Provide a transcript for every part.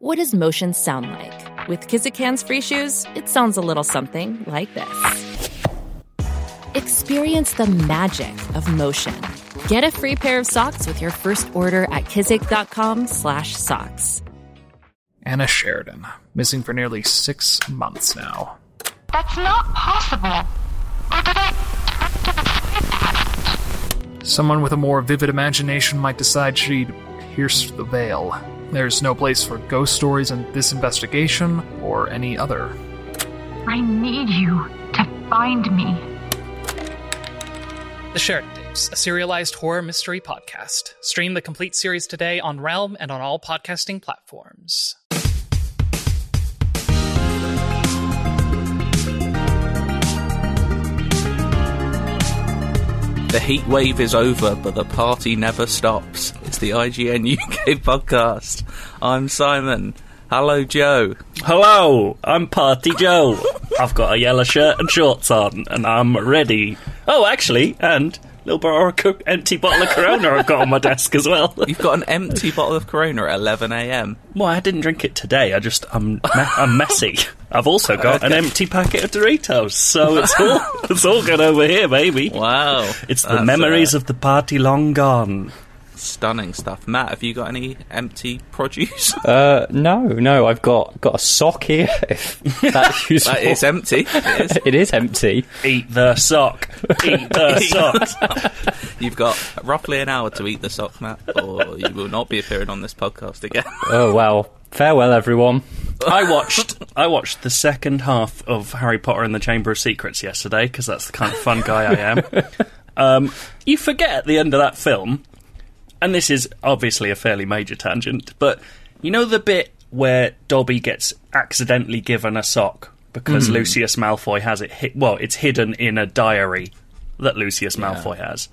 What does motion sound like? With Kizik hands-free shoes, it sounds a little something like this. Experience the magic of motion. Get a free pair of socks with your first order at kizik.com/socks. Anna Sheridan, missing for nearly 6 months now. That's not possible. Or did I turn to the side? Someone with a more vivid imagination might decide she'd pierce the veil. There's no place for ghost stories in this investigation or any other. I need you to find me. The Sheridan Tapes, a serialized horror mystery podcast. Stream the complete series today on Realm and on all podcasting platforms. The heat wave is over, but the party never stops. It's the IGN UK podcast. I'm Simon. Hello, Joe. Hello, I'm Party Joe. I've got a yellow shirt and shorts on, and I'm ready. Oh, actually, and a little bit of empty bottle of Corona I've got on my desk as well. You've got an empty bottle of Corona at 11 a.m. Well, I didn't drink it today. I'm messy. I've also got an empty packet of Doritos, so it's all good over here, baby. Wow. It's the memories of the party long gone. Stunning stuff. Matt, have you got any empty produce? No, I've got a sock here, if that's useful. It's empty. It is empty. Eat the sock. Eat the sock. You've got roughly an hour to eat the sock, Matt, or you will not be appearing on this podcast again. Oh, well. Farewell, everyone. I watched the second half of Harry Potter and the Chamber of Secrets yesterday, because that's the kind of fun guy I am. You forget at the end of that film, and this is obviously a fairly major tangent, but you know the bit where Dobby gets accidentally given a sock because Lucius Malfoy has it it's hidden in a diary that Lucius Malfoy has.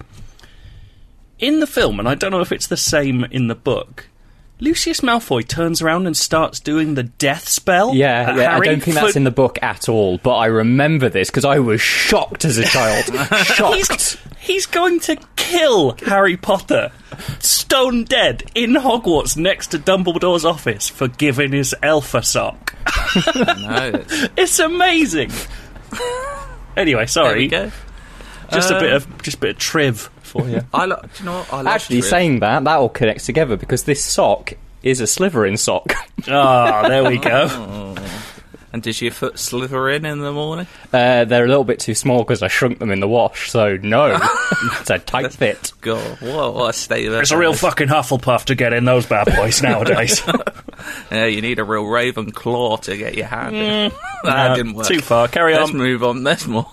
In the film, and I don't know if it's the same in the book, Lucius Malfoy turns around and starts doing the death spell. Yeah, I don't think that's in the book at all, but I remember this because I was shocked as a child. Shocked. He's going to kill Harry Potter, stone dead, in Hogwarts next to Dumbledore's office for giving his elf a sock. No, it's amazing. Anyway, sorry. There we go. Just a bit of triv for you. Do you know what? I love Actually, triv. saying that all connects together because this sock is a Slytherin sock. Ah, there we go. And did your foot slither in the morning? They're a little bit too small because I shrunk them in the wash, so no. It's a tight fit. God, what a state of It's a real fucking Hufflepuff to get in those bad boys nowadays. Yeah, you need a real Ravenclaw to get your hand in. That didn't work. Too far. Carry on. Let's move on. There's more.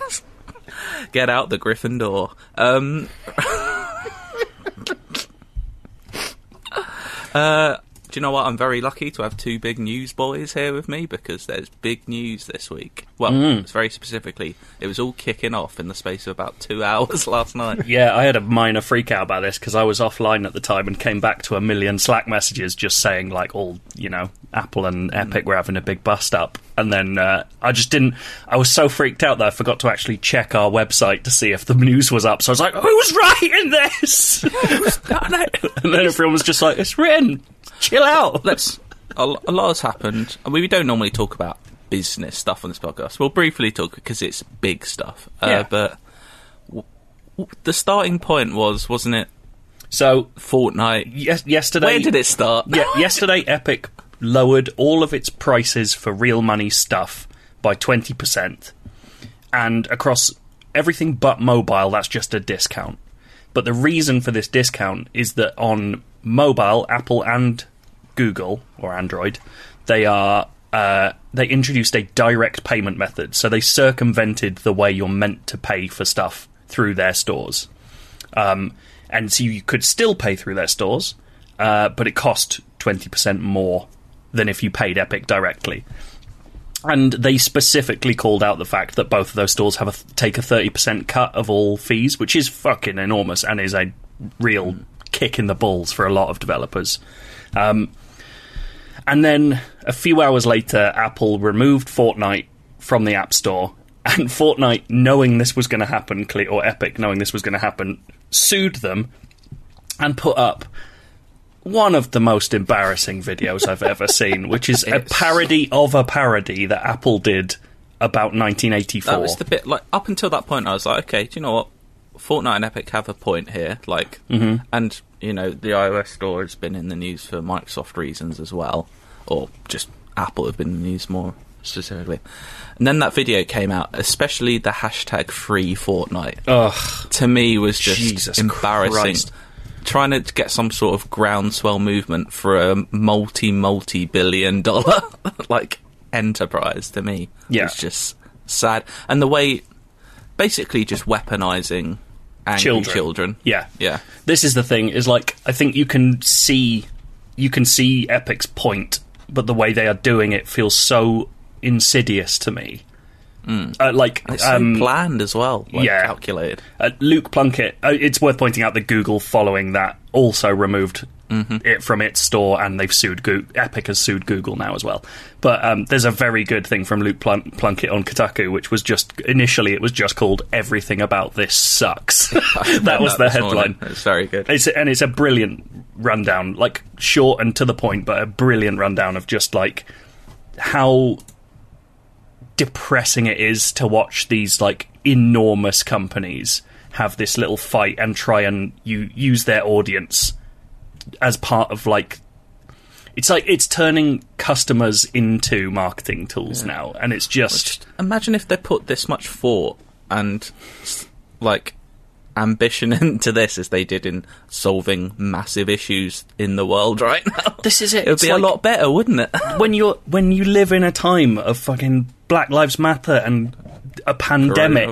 Get out the Gryffindor. Do you know what? I'm very lucky to have two big news boys here with me because there's big news this week. Well, it's very specifically, it was all kicking off in the space of about 2 hours last night. Yeah, I had a minor freak out about this because I was offline at the time and came back to a million Slack messages just saying, like, Apple and Epic were having a big bust up. And then I was so freaked out that I forgot to actually check our website to see if the news was up. So I was like, who's writing this? Who's done it? And then everyone was just like, it's written. Chill out. A lot has happened. I mean, we don't normally talk about business stuff on this podcast. We'll briefly talk because it's big stuff. But the starting point wasn't it? So Fortnite. Yesterday. Where did it start? Yeah, yesterday Epic lowered all of its prices for real money stuff by 20%. And across everything but mobile, that's just a discount. But the reason for this discount is that on mobile, Apple and Google, or Android, they introduced a direct payment method. So they circumvented the way you're meant to pay for stuff through their stores. And so you could still pay through their stores, but it cost 20% more than if you paid Epic directly. And they specifically called out the fact that both of those stores take a 30% cut of all fees, which is fucking enormous and is a real kick in the balls for a lot of developers. And then a few hours later, Apple removed Fortnite from the App Store, and Fortnite, knowing this was going to happen, or Epic knowing this was going to happen, sued them and put up one of the most embarrassing videos I've ever seen, which is a parody of a parody that Apple did about 1984. That was the bit, like, up until that point, I was like, okay, do you know what? Fortnite and Epic have a point here, like, and, you know, the iOS store has been in the news for Microsoft reasons as well, or just Apple have been in the news more specifically. And then that video came out, especially the hashtag free Fortnite. Ugh. To me was just Jesus embarrassing. Christ. Trying to get some sort of groundswell movement for a multi-billion-dollar like enterprise, to me was just sad. And the way, basically just weaponizing angry children. Yeah. Yeah. This is the thing, is like, I think you can see Epic's point, but the way they are doing it feels so insidious to me. It's so planned as well, calculated. Luke Plunkett, it's worth pointing out that Google, following that, also removed it from its store, and they've sued Epic has sued Google now as well. But there's a very good thing from Luke Plunkett on Kotaku, which was initially it was just called "Everything About This Sucks." That was the headline. It's very good. It's a brilliant rundown, like short and to the point, but a brilliant rundown of just like how depressing it is to watch these like enormous companies have this little fight and try and use their audience as part of like it's turning customers into marketing tools now, and it's just imagine if they put this much thought and like ambition into this as they did in solving massive issues in the world right now. This is it. It would be a lot better, wouldn't it? when you live in a time of fucking Black Lives Matter and a pandemic,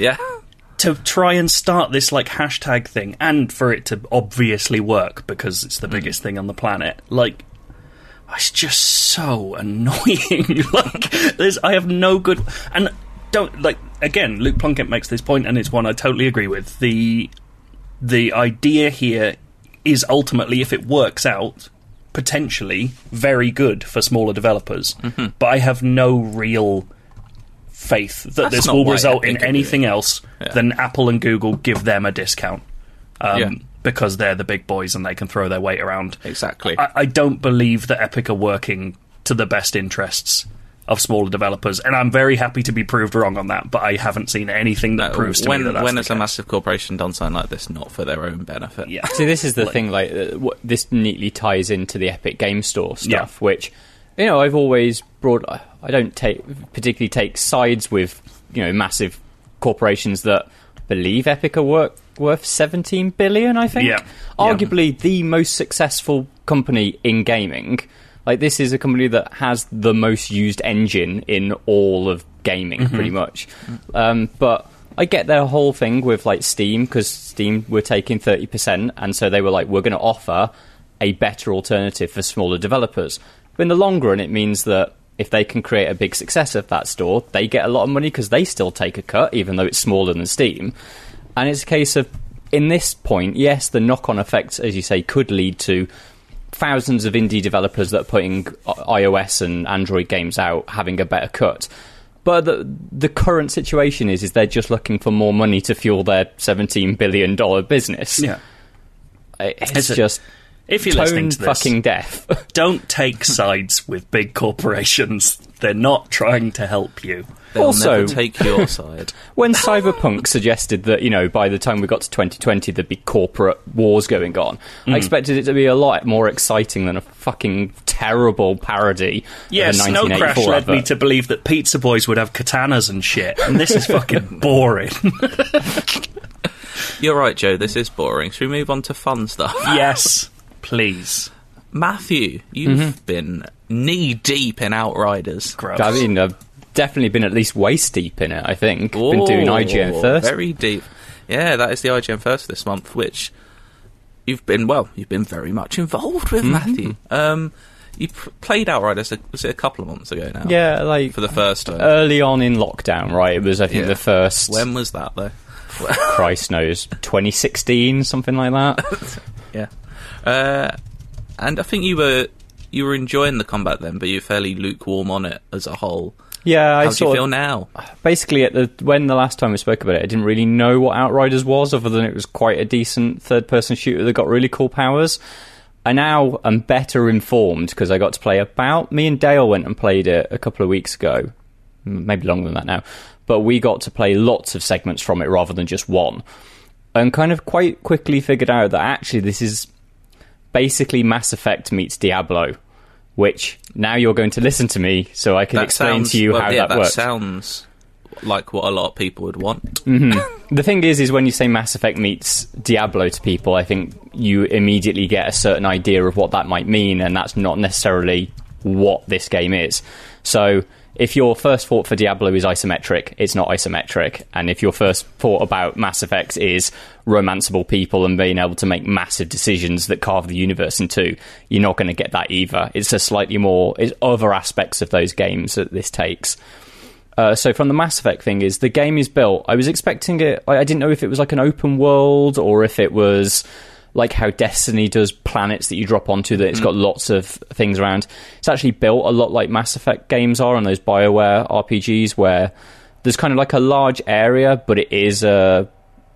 to try and start this like hashtag thing, and for it to obviously work because it's the biggest thing on the planet, like, it's just so annoying. Like, I have no good, and don't, like, again, Luke Plunkett makes this point, and it's one I totally agree with. The idea here is ultimately, if it works out, potentially very good for smaller developers, but I have no real faith that this will result in anything else than Apple and Google give them a discount, because they're the big boys and they can throw their weight around. Exactly. I don't believe that Epic are working to the best interests of smaller developers, and I'm very happy to be proved wrong on that, but I haven't seen anything that proves to me that that's when the has case. a massive corporation done something like this not for their own benefit? Yeah. See, this is the thing, like, this neatly ties into the Epic Game Store stuff, which, you know, I've always I don't particularly take sides with, you know, massive corporations that believe Epic are worth 17 billion, I think. Arguably the most successful company in gaming. Like, this is a company that has the most used engine in all of gaming, pretty much. But I get their whole thing with, like, Steam, because Steam were taking 30%, and so they were like, we're going to offer a better alternative for smaller developers. But in the long run, it means that if they can create a big success of that store, they get a lot of money because they still take a cut, even though it's smaller than Steam. And it's a case of, in this point, yes, the knock-on effects, as you say, could lead to thousands of indie developers that are putting iOS and Android games out having a better cut. But the current situation is they're just looking for more money to fuel their $17 billion business. Yeah. It's just... If you're listening to this, fucking deaf. Don't take sides with big corporations. They're not trying to help you. They'll also, never take your side. When Cyberpunk suggested that, you know, by the time we got to 2020 there'd be corporate wars going on, I expected it to be a lot more exciting than a fucking terrible parody of a 1984 Snow Crash led advert. me to believe that pizza boys would have katanas and shit, and this is fucking boring. You're right, Joe, this is boring. Should we move on to fun stuff? Yes, please. Matthew, you've been knee-deep in Outriders. Gross. I mean, I've definitely been at least waist deep in it, I think. Been doing IGN first. Very deep. Yeah, that is the IGN first this month, which you've been very much involved with, Matthew. You played Outriders, was it a couple of months ago now? Yeah, like... For the first time. Early on in lockdown, right? It was, I think, the first... When was that, though? Christ knows. 2016, something like that? Yeah. And I think you were enjoying the combat then, but you're fairly lukewarm on it as a whole. Yeah, How do you feel now? Basically, when the last time we spoke about it, I didn't really know what Outriders was, other than it was quite a decent third-person shooter that got really cool powers. I now am better informed because I got to play me and Dale went and played it a couple of weeks ago, maybe longer than that now, but we got to play lots of segments from it rather than just one, and kind of quite quickly figured out that actually this is basically Mass Effect meets Diablo, which now you're going to listen to me so I can explain to you how that works. That sounds like what a lot of people would want. Mm-hmm. The thing is when you say Mass Effect meets Diablo to people, I think you immediately get a certain idea of what that might mean, and that's not necessarily what this game is. So if your first thought for Diablo is isometric, it's not isometric. And if your first thought about Mass Effect is romanceable people and being able to make massive decisions that carve the universe in two, you're not going to get that either. It's a slightly more... It's other aspects of those games that this takes. So from the Mass Effect thing is, the game is built... I was expecting it... I didn't know if it was like an open world or if it was like how Destiny does planets that you drop onto, that it's got lots of things around. It's actually built a lot like Mass Effect games are on those BioWare RPGs, where there's kind of like a large area, but it is a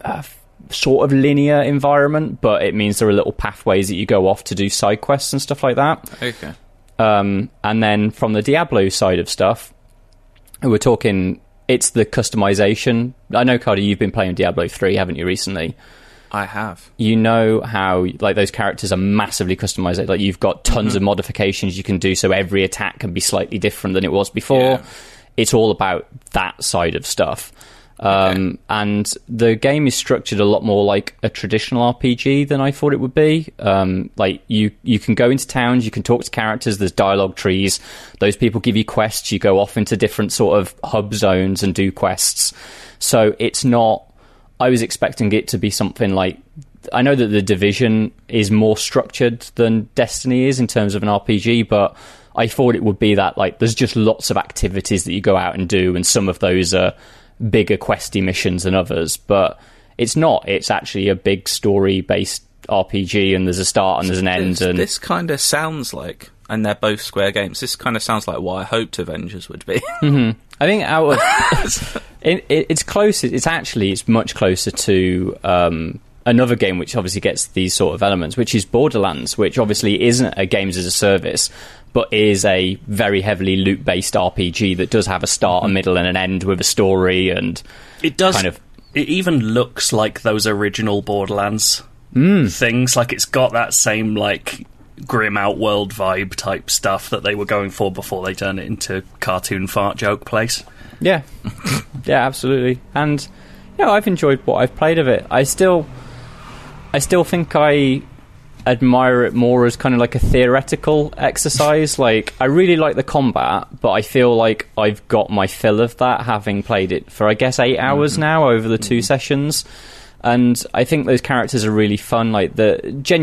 sort of linear environment, but it means there are little pathways that you go off to do side quests and stuff like that. Okay. And then from the Diablo side of stuff, we're talking, it's the customization. I know, Cardi, you've been playing Diablo 3, haven't you, recently? I have. You know how like those characters are massively customized. Like you've got tons of modifications you can do, so every attack can be slightly different than it was before. Yeah. It's all about that side of stuff. And the game is structured a lot more like a traditional RPG than I thought it would be. Like you can go into towns, you can talk to characters, there's dialogue trees, those people give you quests, you go off into different sort of hub zones and do quests. So it's not... I was expecting it to be something like... I know that The Division is more structured than Destiny is in terms of an RPG, but I thought it would be that like there's just lots of activities that you go out and do, and some of those are bigger questy missions than others, but it's not. It's actually a big story-based RPG, and there's a start and there's an end. And this kind of sounds like, and they're both Square games, this kind of sounds like what I hoped Avengers would be. Mm-hmm. I think out of... it's close. It's much closer to another game which obviously gets these sort of elements, which is Borderlands, which obviously isn't a games as a service, but is a very heavily loot-based RPG that does have a start, a middle, and an end with a story, and it does kind of... It even looks like those original Borderlands things. Like it's got that same like grim outworld vibe type stuff that they were going for before they turned it into cartoon fart joke place. Yeah, yeah, absolutely. And I've enjoyed what I've played of it. I still think I admire it more as kind of like a theoretical exercise. Like I really like the combat, but I feel like I've got my fill of that, having played it for I guess 8 hours now over the 2 sessions. And I think those characters are really fun. Like there's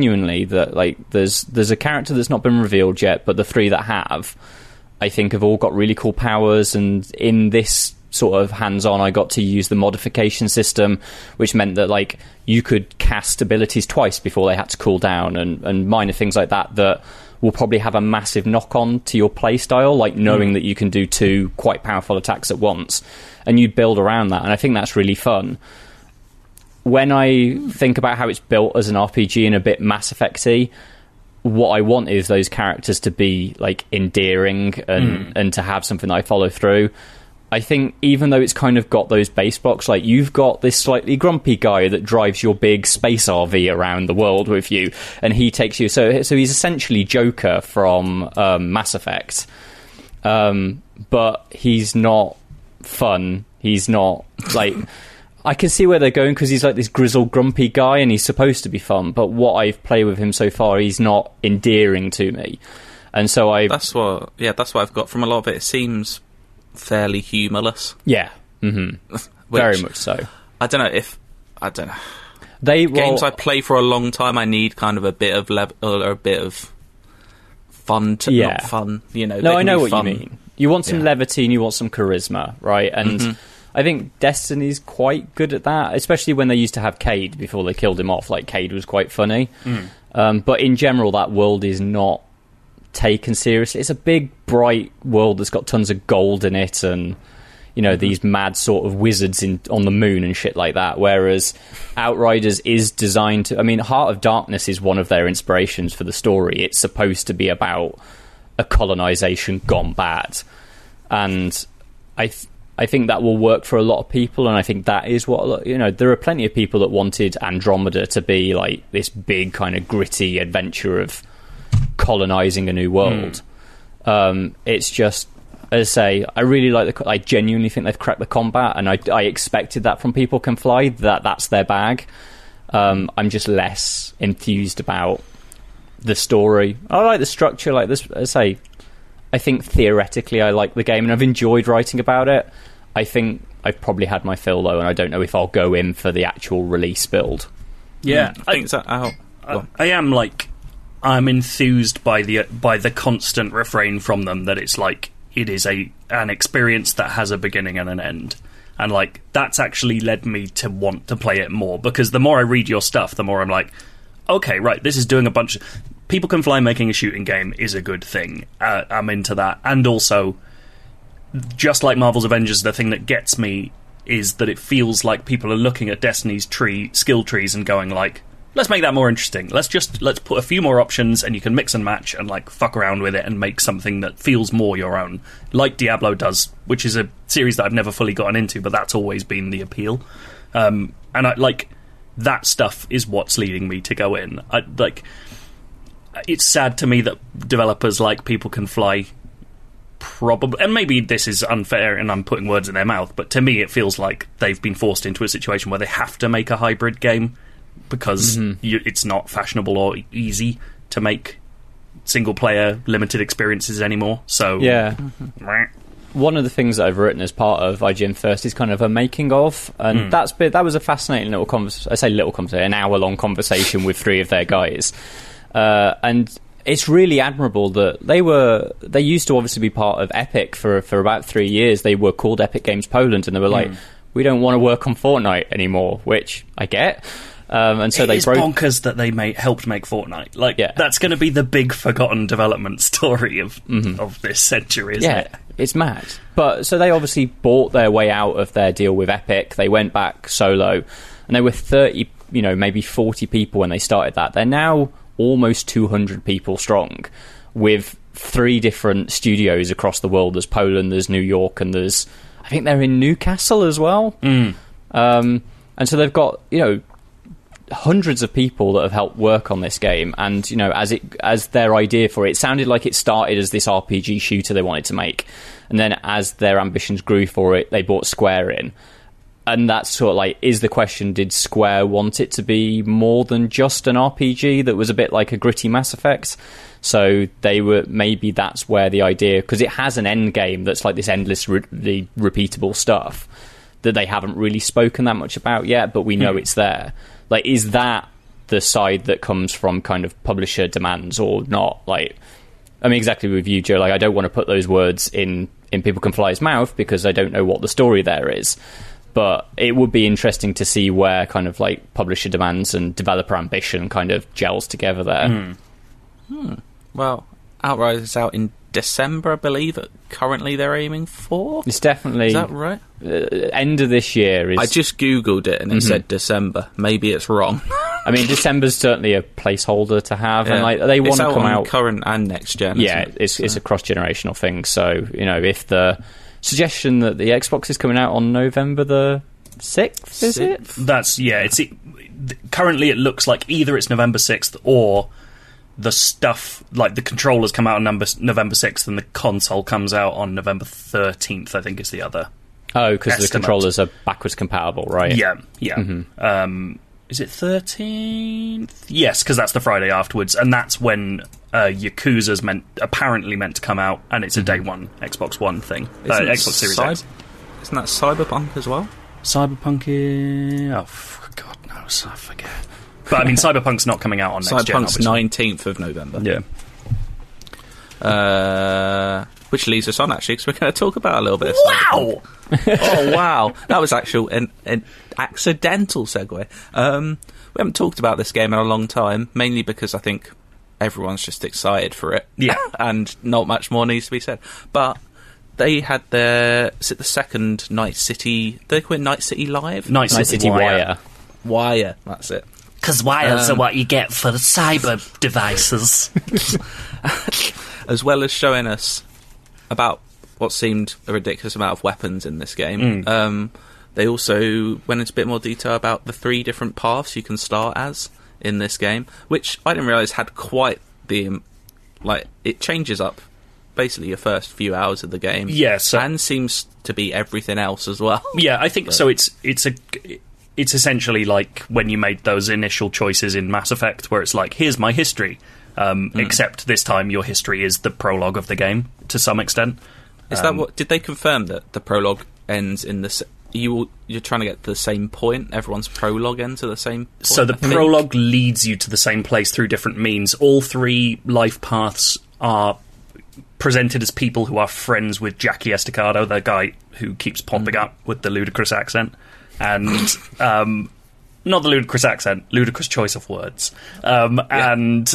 a character that's not been revealed yet, but the 3 that have, I think, have all got really cool powers. And in this sort of hands-on, I got to use the modification system, which meant that like you could cast abilities twice before they had to cool down, and minor things like that will probably have a massive knock-on to your playstyle, like knowing that you can do 2 quite powerful attacks at once, and you build around that. And I think that's really fun. When I think about how it's built as an RPG and a bit Mass Effect-y, what I want is those characters to be like endearing and to have something that I follow through. I think even though it's kind of got those base blocks, like you've got this slightly grumpy guy that drives your big space RV around the world with you, and he takes you. So he's essentially Joker from Mass Effect, but he's not fun. He's not like... I can see where they're going because he's like this grizzled, grumpy guy, and he's supposed to be fun. But what I've played with him so far, he's not endearing to me, and so that's what I've got from a lot of it. It seems fairly humorless. Yeah, very much so. I don't know. Games I play for a long time, I need kind of a bit of or a bit of fun. Not fun, No, I know what you mean. You want some levity and you want some charisma, right? And I think Destiny's quite good at that, especially when they used to have Cade before they killed him off. Like, Cade was quite funny. But in general, that world is not taken seriously. It's a big, bright world that's got tons of gold in it, and these mad sort of wizards on the moon and shit like that, whereas Outriders is designed to... I mean, Heart of Darkness is one of their inspirations for the story. It's supposed to be about a colonization gone bad. And I think that will work for a lot of people, and I think that is what... there are plenty of people that wanted Andromeda to be like this big kind of gritty adventure of colonizing a new world. It's just... As I say, I really like I genuinely think they've cracked the combat, and I expected that from People Can Fly, that's their bag. I'm just less enthused about the story. I like the structure, like this. As I say, I think theoretically I like the game, and I've enjoyed writing about it. I think I've probably had my fill, though, and I don't know if I'll go in for the actual release build. Yeah, I think so. I am I'm enthused by the constant refrain from them that it's like, it is an experience that has a beginning and an end, and that's actually led me to want to play it more, because the more I read your stuff, the more I'm like, okay, right, this is doing a bunch of... People Can Fly making a shooting game is a good thing. I'm into that. And also, just like Marvel's Avengers, the thing that gets me is that it feels like people are looking at Destiny's skill trees and going like, let's make that more interesting. Let's put a few more options, and you can mix and match and fuck around with it and make something that feels more your own, like Diablo does, which is a series that I've never fully gotten into, but that's always been the appeal. And that stuff is what's leading me to go in. It's sad to me that developers like People Can Fly probably, and maybe this is unfair and I'm putting words in their mouth, but to me it feels like they've been forced into a situation where they have to make a hybrid game, because it's not fashionable or easy to make single-player limited experiences anymore. So yeah, one of the things that I've written as part of IGN First is kind of a making of, and that was a fascinating little conversation. I say little conversation, an hour-long conversation with three of their guys, and it's really admirable that they used to obviously be part of Epic for about 3 years. They were called Epic Games Poland, and they were like, we don't want to work on Fortnite anymore, which I get. And so it's bonkers that they helped make Fortnite. That's going to be the big forgotten development story of this century, isn't it? It's mad. But so they obviously bought their way out of their deal with Epic. They went back solo, and they were 30, maybe 40 people when they started that. They're now almost 200 people strong, with 3 different studios across the world. There's Poland, there's New York, and I think they're in Newcastle as well. And so they've got, hundreds of people that have helped work on this game, and as their idea for it sounded like it started as this RPG shooter they wanted to make, and then as their ambitions grew for it, they brought Square in, and that's sort of is the question, did Square want it to be more than just an RPG that was a bit like a gritty Mass Effect? So maybe that's where the idea, because it has an end game that's like this endlessly repeatable stuff that they haven't really spoken that much about yet, but we know it's there. Is that the side that comes from kind of publisher demands or not? Exactly with you, Joe. I don't want to put those words in People Can Fly's mouth, because I don't know what the story there is. But it would be interesting to see where kind of publisher demands and developer ambition kind of gels together there. Well, Outriders is out in December, I believe. Currently, they're aiming for. It's definitely. Is that right? End of this year. I just googled it and it said December. Maybe it's wrong. I mean, December's certainly a placeholder to have, and they want to come out current and next gen. Yeah, it's a cross-generational thing. So if the suggestion that the Xbox is coming out on November the 6th, is it? That's currently it looks like either it's November 6th or the stuff, the controllers come out on November 6th and the console comes out on November 13th, I think is the other. Oh, because the controllers are backwards compatible, right? Yeah. Is it 13th? Yes, because that's the Friday afterwards, and that's when Yakuza's apparently meant to come out, and it's a day one Xbox One thing. Xbox Series X. Isn't that Cyberpunk as well? Cyberpunk is... Oh, God knows, I forget. But, Cyberpunk's not coming out on next gen, Cyberpunk's 19th of November. Yeah. Which leads us on, actually, because we're going to talk about a little bit of Wow! Oh, wow. That was an accidental segue. We haven't talked about this game in a long time, mainly because I think everyone's just excited for it. Yeah. And not much more needs to be said. But they had their the second Night City. They call it Night City Live. Night City Wire. Wire. That's it. Because wires are what you get for the cyber devices. As well as showing us about what seemed a ridiculous amount of weapons in this game. They also went into a bit more detail about the 3 different paths you can start as in this game, which I didn't realise had quite the... it changes up basically your first few hours of the game. Yes. And seems to be everything else as well. Yeah, I think so. It's essentially like when you made those initial choices in Mass Effect, where it's like, here's my history. Except this time your history is the prologue of the game, to some extent. Is that what... Did they confirm that the prologue ends in the... You're trying to get to the same point? Everyone's prologue ends at the same point? So the prologue leads you to the same place through different means. All 3 life paths are presented as people who are friends with Jackie Estacado, the guy who keeps popping up with the ludicrous accent. And... not the ludicrous accent, ludicrous choice of words. And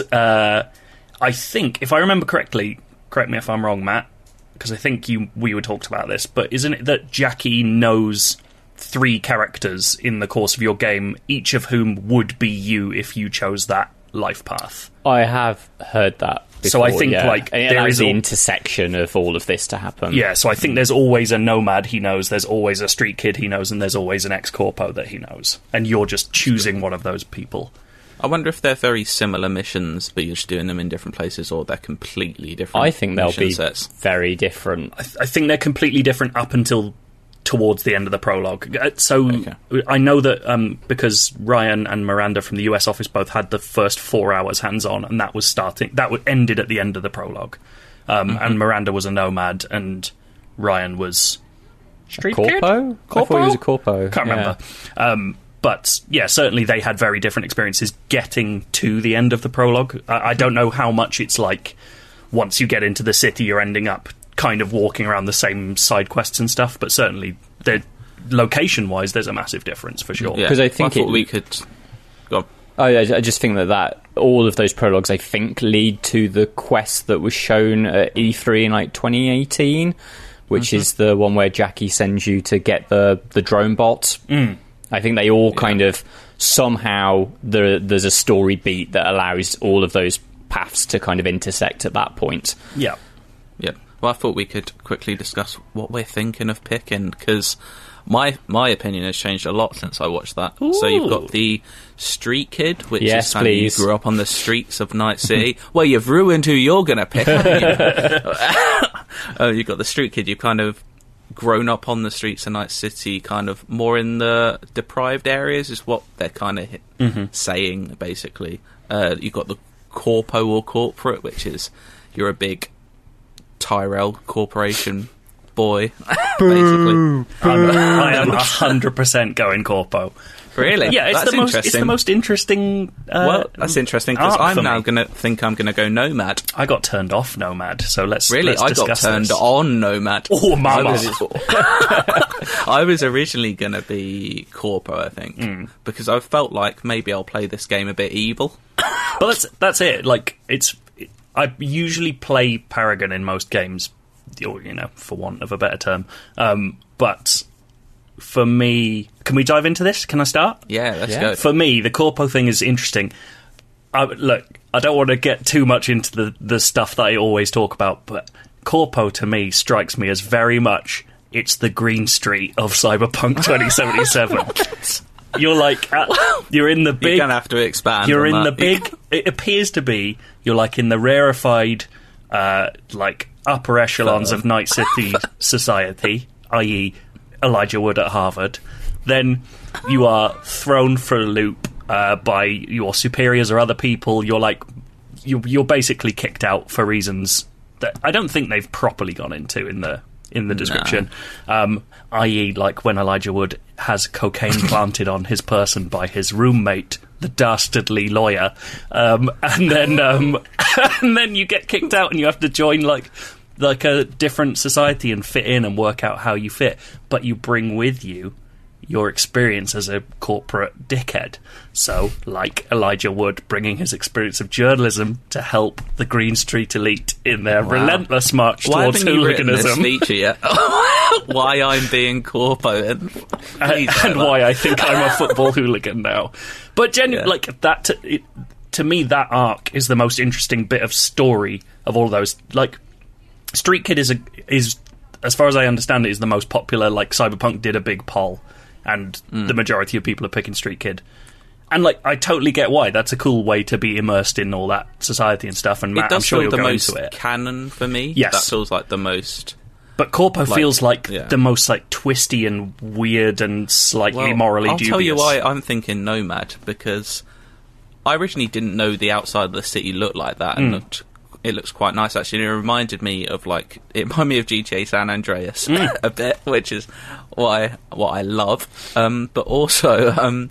I think, if I remember correctly, correct me if I'm wrong, Matt, because I think we were talked about this, but isn't it that Jackie knows 3 characters in the course of your game, each of whom would be you if you chose that life path? I have heard that before, so I think there is the intersection of all of this to happen. Yeah, so I think there's always a nomad he knows, there's always a street kid he knows, and there's always an ex-corpo that he knows. And you're just choosing one of those people. I wonder if they're very similar missions, but you're just doing them in different places, or they're completely different. I think they'll be sets. Very different. I think they're completely different up until towards the end of the prologue. So I know that because Ryan and Miranda from the US office both had the first 4 hours hands-on, and that ended at the end of the prologue. And Miranda was a nomad, and Ryan was street kid? Corpo? I thought he was a corpo. Can't remember. But, yeah, certainly they had very different experiences getting to the end of the prologue. I don't know how much it's like once you get into the city, you're ending up kind of walking around the same side quests and stuff, but certainly, location-wise, there's a massive difference, for sure. Yeah, because I think we could... Go on. I just think that all of those prologues, I think, lead to the quest that was shown at E3 in, 2018, which is the one where Jackie sends you to get the drone bot. I think they all kind of somehow there's a story beat that allows all of those paths to kind of intersect at that point. Yeah. Well, I thought we could quickly discuss what we're thinking of picking, because my opinion has changed a lot since I watched that. Ooh. So you've got the Street Kid, which is kind of you grew up on the streets of Night City. Well, you've ruined who you're going to pick, haven't you? You've got the Street Kid. You've kind of grown up on the streets of Night City, kind of more in the deprived areas, is what they're kind of saying, basically. You've got the Corpo or Corporate, which is you're a big Tyrell Corporation boy, basically. I am 100% going Corpo. Really? Yeah, it's the most interesting. Well, that's interesting, because I'm now going to go Nomad. I got turned off Nomad, so let's I got discuss turned this. on Nomad. Oh, mama! I was originally going to be Corpo, I think, because I felt like maybe I'll play this game a bit evil. But that's it. Like, I usually play Paragon in most games, for want of a better term. But for me, can we dive into this? Can I start? Yeah, let's go. For me, the Corpo thing is interesting. Look, I don't want to get too much into the stuff that I always talk about, but Corpo to me strikes me as very much it's the Green Street of Cyberpunk 2077. You're like, you're in the big... You're going to have to expand. You're in that. the big... It appears to be, you're like in the rarefied, upper echelons of Night City society, i.e. Elijah Wood at Harvard. Then you are thrown for a loop by your superiors or other people. You're basically kicked out for reasons that I don't think they've properly gone into in the description. I.e. like when Elijah Wood has cocaine planted on his person by his roommate, the dastardly lawyer, and then you get kicked out and you have to join like a different society and fit in and work out how you fit. But you bring with you your experience as a corporate dickhead. So, like Elijah Wood bringing his experience of journalism to help the Green Street elite in their relentless march towards hooliganism. Why haven't you written this feature yet? Why I'm being corpo and why I think I'm a football hooligan now. But genuinely, like that, to me, that arc is the most interesting bit of story of all those. Like, Street Kid is as far as I understand it, is the most popular. Like, Cyberpunk did a big poll, and the majority of people are picking Street Kid. And, like, I totally get why. That's a cool way to be immersed in all that society and stuff. And Matt, I'm sure you'll go into it. It does feel the most canon for me. Yes. That feels like the most... But Corpo feels like the most, like, twisty and weird and slightly morally dubious. I'll tell you why I'm thinking Nomad, because I originally didn't know the outside of the city looked like that, and it looks quite nice, actually. And it reminded me of, like... It reminded me of GTA San Andreas a bit, which is what I love. But also,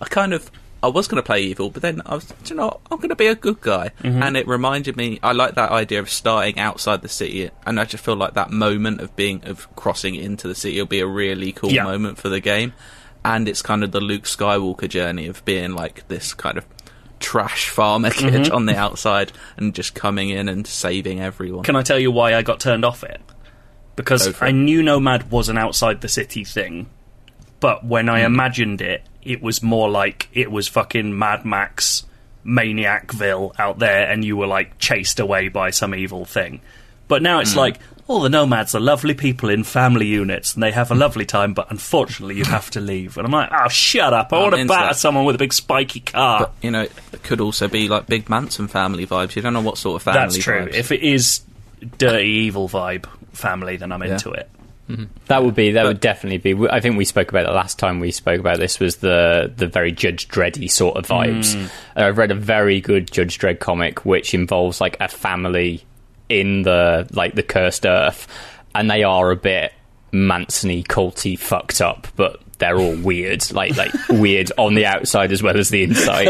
I was going to play evil, but then I was, I'm going to be a good guy. And it reminded me, I like that idea of starting outside the city, and I just feel like that moment of crossing into the city will be a really cool moment for the game. And it's kind of the Luke Skywalker journey of being like this kind of trash farmer kid on the outside and just coming in and saving everyone. Can I tell you why I got turned off it? Because I knew Nomad was an outside the city thing, but when I imagined it, it was more like it was fucking Mad Max Maniacville out there, and you were, like, chased away by some evil thing. But now it's like, all the nomads are lovely people in family units, and they have a lovely time, but unfortunately you have to leave. And I'm like, oh, shut up, I want to batter someone with a big spiky car. But, you know, it could also be, like, Big Manson family vibes. You don't know what sort of family That's true. vibes. If it is dirty, evil vibe family, then I'm into it. That would definitely be. I think we spoke about it last time we spoke about this, was the very Judge Dreddy sort of vibes. I've read a very good Judge Dredd comic which involves, like, a family in the cursed earth, and they are a bit Manson-y, culty, fucked up, but they're all weird, like weird on the outside as well as the inside.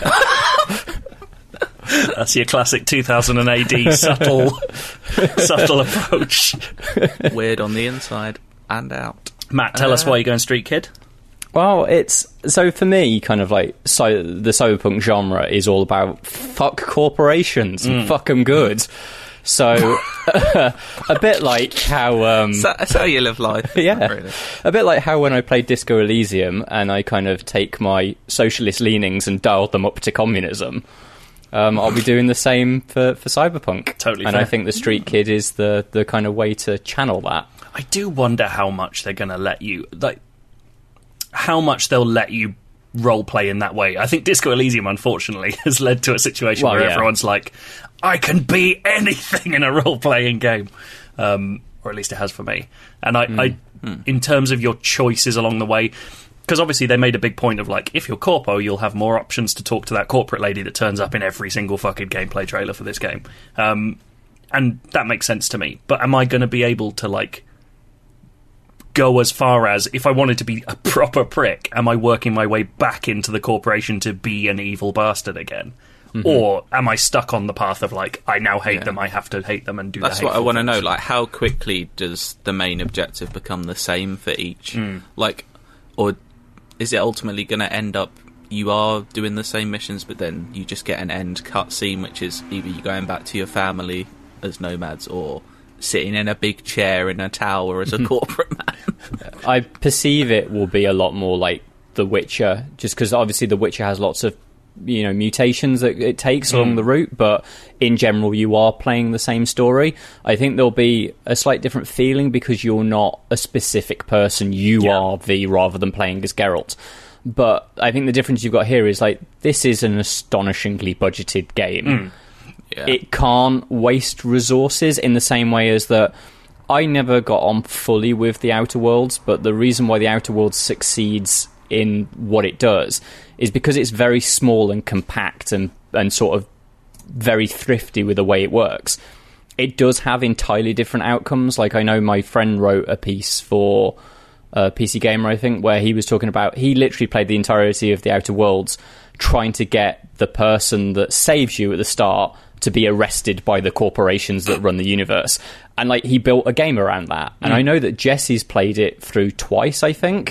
That's your classic 2000 AD subtle approach. Weird on the inside and out. Matt, tell us why you're going Street Kid. Well, so for me, kind of like, so the cyberpunk genre is all about fuck corporations and fuck them good. So a bit like how that's how you live life. Yeah, really. A bit like how when I played Disco Elysium and I kind of take my socialist leanings and dialed them up to communism. I'll be doing the same for Cyberpunk. Totally and fair. I think the Street Kid is the kind of way to channel that. I do wonder how much they're going to let you, like, how much they'll let you roleplay in that way. I think Disco Elysium, unfortunately, has led to a situation where everyone's like, I can be anything in a role-playing game. Or at least it has for me. And I in terms of your choices along the way, because obviously they made a big point of, like, if you're corpo, you'll have more options to talk to that corporate lady that turns up in every single fucking gameplay trailer for this game. And that makes sense to me. But am I going to be able to, like, go as far as, if I wanted to be a proper prick, am I working my way back into the corporation to be an evil bastard again? Or am I stuck on the path of, like, I now hate them, I have to hate them and do that? That's what I want to know. Like, how quickly does the main objective become the same for each? Like, or is it ultimately going to end up you are doing the same missions, but then you just get an end cutscene, which is either you going back to your family as nomads or sitting in a big chair in a tower as a corporate man? I perceive it will be a lot more like The Witcher, just because obviously The Witcher has lots of, you know, mutations that it takes along the route, but in general you are playing the same story. I think there'll be a slight different feeling because you're not a specific person, you are V rather than playing as Geralt. But I think the difference you've got here is, like, this is an astonishingly budgeted game. It can't waste resources in the same way as that. I never got on fully with the Outer Worlds, but the reason why the Outer Worlds succeeds in what it does is because it's very small and compact and sort of very thrifty with the way it works. It does have entirely different outcomes. Like, I know my friend wrote a piece for PC Gamer, I think, where he was talking about, he literally played the entirety of the Outer Worlds trying to get the person that saves you at the start to be arrested by the corporations that run the universe. And, like, he built a game around that. And I know that Jesse's played it through twice, I think.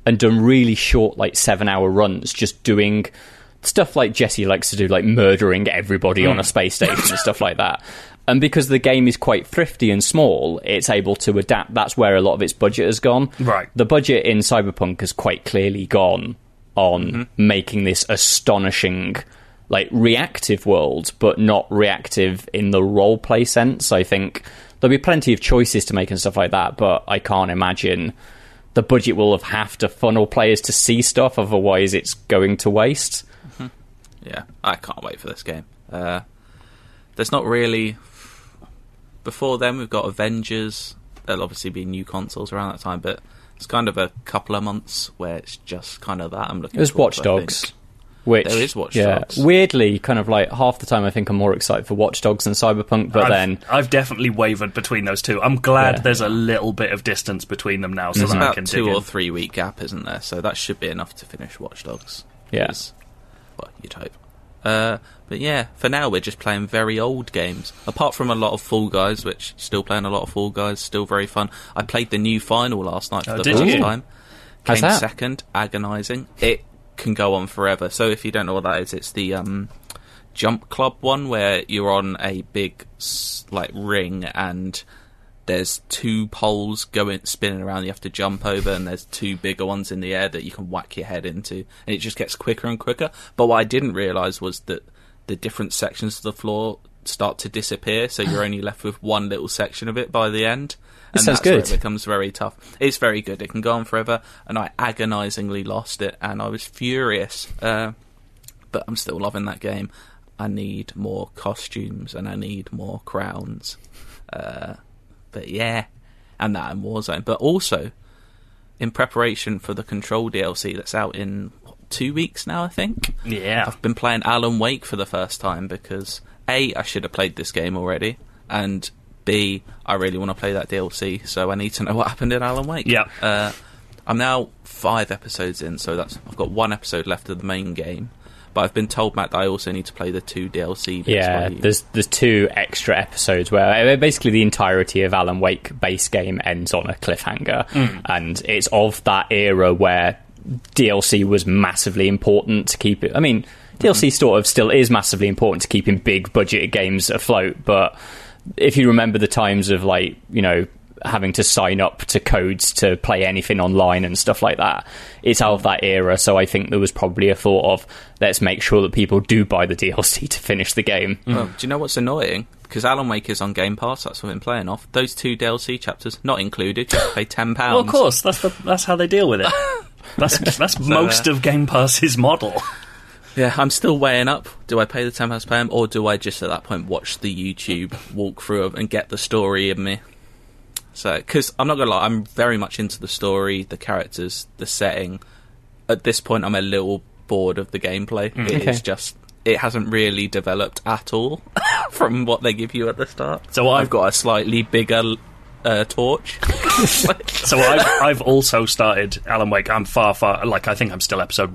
and done really short, like 7-hour runs, just doing stuff like Jesse likes to do, like murdering everybody on a space station and stuff like that. And because the game is quite thrifty and small, it's able to adapt. That's where a lot of its budget has gone. Right. The budget in Cyberpunk has quite clearly gone on making this astonishing, like, reactive world, but not reactive in the roleplay sense. I think there'll be plenty of choices to make and stuff like that, but I can't imagine the budget will have to funnel players to see stuff, otherwise it's going to waste. Yeah, I can't wait for this game. There's not really... Before then, we've got Avengers. There'll obviously be new consoles around that time, but it's kind of a couple of months where it's just kind of that. I'm looking. There's Watch Dogs, which there is Watch Dogs. Weirdly, kind of like half the time, I think I'm more excited for Watch Dogs than Cyberpunk. But I've definitely wavered between those two. I'm glad there's a little bit of distance between them now, so there's that about I can 2 dig or in. 3 week gap, isn't there? So that should be enough to finish Watch Dogs. Yeah. Well, you'd hope. But yeah, for now we're just playing very old games. Apart from a lot of Fall Guys, which still playing a lot of Fall Guys, still very fun. I played the new final last night for the first time. How's Came that? second, agonising. It can go on forever. So if you don't know what that is, it's the Jump Club one where you're on a big ring and there's 2 poles spinning around you have to jump over, and there's 2 bigger ones in the air that you can whack your head into, and it just gets quicker and quicker. But what I didn't realise was that the different sections of the floor start to disappear, so you're only left with one little section of it by the end. And sounds that's where good. it becomes very tough. It's very good. It can go on forever, and I agonisingly lost it, and I was furious. But I'm still loving that game. I need more costumes, and I need more crowns. But yeah, and that in Warzone. But also, in preparation for the Control DLC that's out in 2 weeks now, I think. Yeah. I've been playing Alan Wake for the first time because A, I should have played this game already, and B, I really want to play that DLC, so I need to know what happened in Alan Wake. Yeah. I'm now 5 episodes in, so I've got 1 episode left of the main game. But I've been told, Matt, that I also need to play the 2 DLC bits. Yeah, there's 2 extra episodes where basically the entirety of Alan Wake base game ends on a cliffhanger, and it's of that era where DLC was massively important to keep it. I mean, DLC sort of still is massively important to keeping big budget games afloat, but if you remember the times of, like, you know, having to sign up to codes to play anything online and stuff like that, it's out of that era. So I think there was probably a thought of, let's make sure that people do buy the DLC to finish the game. Well, do you know what's annoying? Because Alan Wake is on Game Pass, that's what I'm playing off. Those 2 DLC chapters, not included, you have to pay £10. Well, of course, that's how they deal with it. That's most of Game Pass's model. Yeah, I'm still weighing up. Do I pay the £10 to play them, or do I just at that point watch the YouTube walkthrough and get the story in me? So, because I'm not going to lie, I'm very much into the story, the characters, the setting. At this point, I'm a little bored of the gameplay. It is just, it hasn't really developed at all from what they give you at the start. So I've got a slightly bigger torch. So I've also started Alan Wake. I'm far, like, I think I'm still episode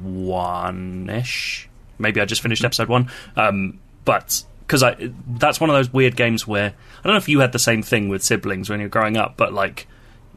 1-ish. Maybe I just finished episode 1. But because that's one of those weird games where, I don't know if you had the same thing with siblings when you were growing up, but, like,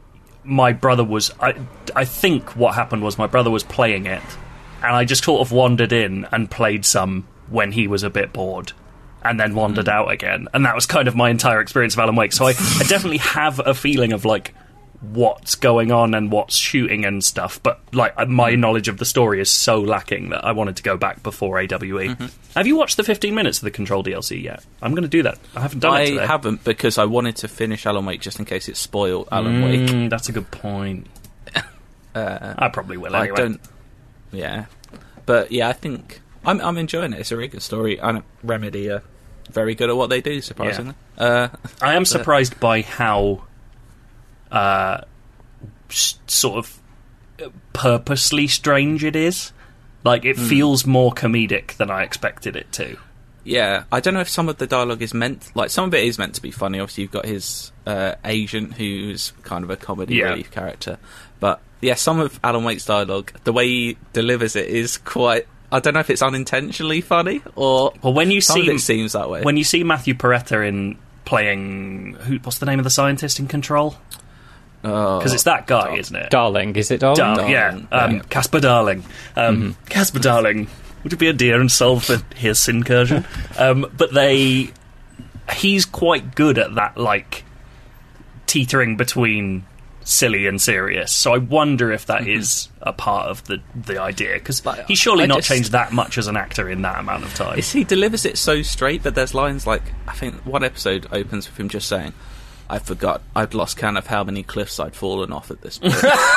my brother was, I think what happened was my brother was playing it, and I just sort of wandered in and played some when he was a bit bored, and then wandered out again, and that was kind of my entire experience of Alan Wake. So I definitely have a feeling of, like, what's going on and what's shooting and stuff, but, like, my knowledge of the story is so lacking that I wanted to go back before AWE. Have you watched the 15 minutes of the Control DLC yet? I'm going to do that. I haven't done it today. I haven't, because I wanted to finish Alan Wake just in case it spoiled Alan Wake. That's a good point. I probably will anyway. I don't... Yeah. But, yeah, I think... I'm enjoying it. It's a really good story, and Remedy are very good at what they do, surprisingly. I am surprised by how sort of purposely strange it is. Like, it feels more comedic than I expected it to. Yeah, I don't know if some of the dialogue is meant... Like, some of it is meant to be funny. Obviously, you've got his agent, who's kind of a comedy relief character. But, yeah, some of Alan Wake's dialogue, the way he delivers it is quite... I don't know if it's unintentionally funny, or... Well, when you some see... of it seems that way. When you see Matthew Peretta in playing... what's the name of the scientist in Control? Because it's that guy, isn't it? Darling, is it Darling? Yeah, Casper Darling. Casper Darling. Would it be a deer and solve his incursion? But he's quite good at that, like, teetering between silly and serious. So I wonder if that is a part of the idea, because he's surely not changed that much as an actor in that amount of time. He delivers it so straight, but there's lines like, I think one episode opens with him just saying, I'd lost count of how many cliffs I'd fallen off at this point.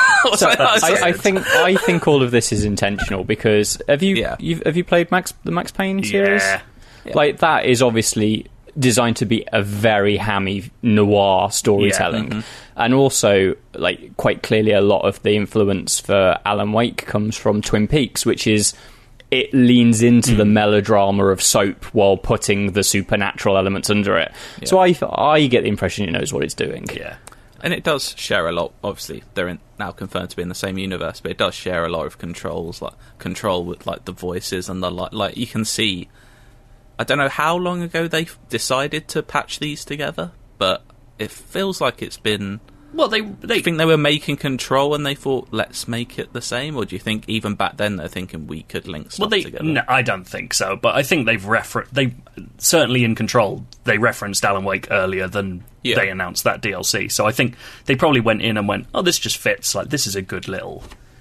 I think all of this is intentional, because have you played the Max Payne series? Yeah. Like, that is obviously designed to be a very hammy noir storytelling, and also, like, quite clearly a lot of the influence for Alan Wake comes from Twin Peaks, which is, it leans into the melodrama of soap while putting the supernatural elements under it. Yeah. So I get the impression it knows what it's doing. Yeah. And it does share a lot. Obviously, they're now confirmed to be in the same universe, but it does share a lot of controls, like control with, like, the voices and the like. You can see. I don't know how long ago they decided to patch these together, but it feels like it's been. Well, they think they were making Control and they thought, let's make it the same, or do you think even back then they're thinking we could link stuff together? No, I don't think so, but I think they certainly in Control they referenced Alan Wake earlier than they announced that DLC. So I think they probably went in and went, oh, this just fits. Like, this is a good little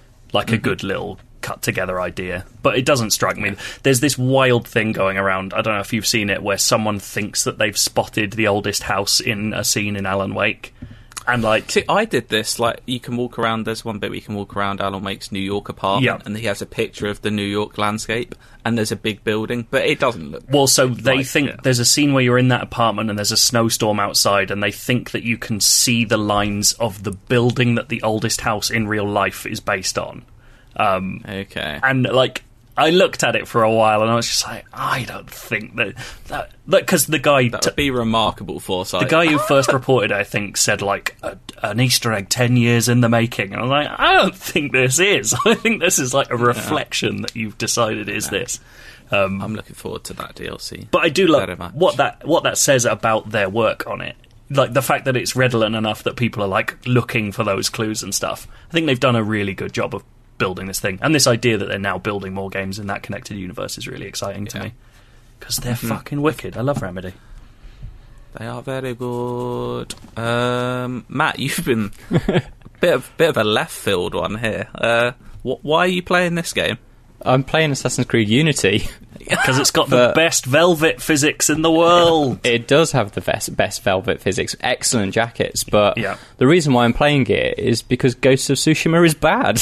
cut together idea. But it doesn't strike me. There's this wild thing going around, I don't know if you've seen it, where someone thinks that they've spotted the oldest house in a scene in Alan Wake. And, like, see, I did this. Like, you can walk around. There's one bit where you can walk around Alan Wake's New York apartment, and he has a picture of the New York landscape, and there's a big building, but it doesn't look. Well, so they think there's a scene where you're in that apartment, and there's a snowstorm outside, and they think that you can see the lines of the building that the oldest house in real life is based on. Okay, and, like, I looked at it for a while and I was just like, I don't think that because the guy that would be remarkable foresight. The guy who first reported, I think, said like an Easter egg 10 years in the making, and I'm like, I don't think this is. I think this is like a reflection that you've decided is this. I'm looking forward to that DLC. But I do love what that says about their work on it. Like the fact that it's redolent enough that people are like looking for those clues and stuff. I think they've done a really good job of building this thing, and this idea that they're now building more games in that connected universe is really exciting to me, because they're fucking wicked. I love Remedy. They are very good. Matt, you've been a bit of a left field one here. Why are you playing this game? I'm playing Assassin's Creed Unity. Because it's got the best velvet physics in the world. It does have the best velvet physics, excellent jackets, but the reason why I'm playing it is because Ghost of Tsushima is bad.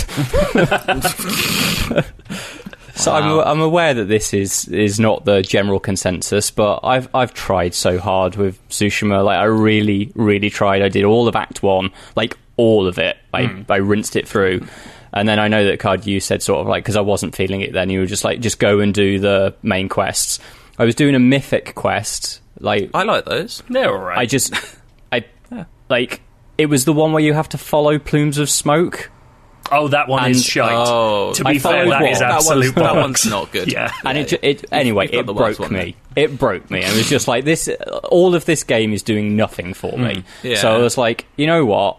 So I'm aware that this is not the general consensus, but I've tried so hard with Tsushima. Like, I really, really tried. I did all of Act 1, like all of it. I rinsed it through. And then I know that, Card, you said sort of like, because I wasn't feeling it then, you were just like, just go and do the main quests. I was doing a mythic quest. Like, I like those. They're alright. Like, it was the one where you have to follow plumes of smoke. Oh, that one is shite. Oh, to be fair, that is absolute that one's not good. Yeah. And it broke me. It broke me. And it was just like, this. All of this game is doing nothing for me. Yeah. So I was like, you know what,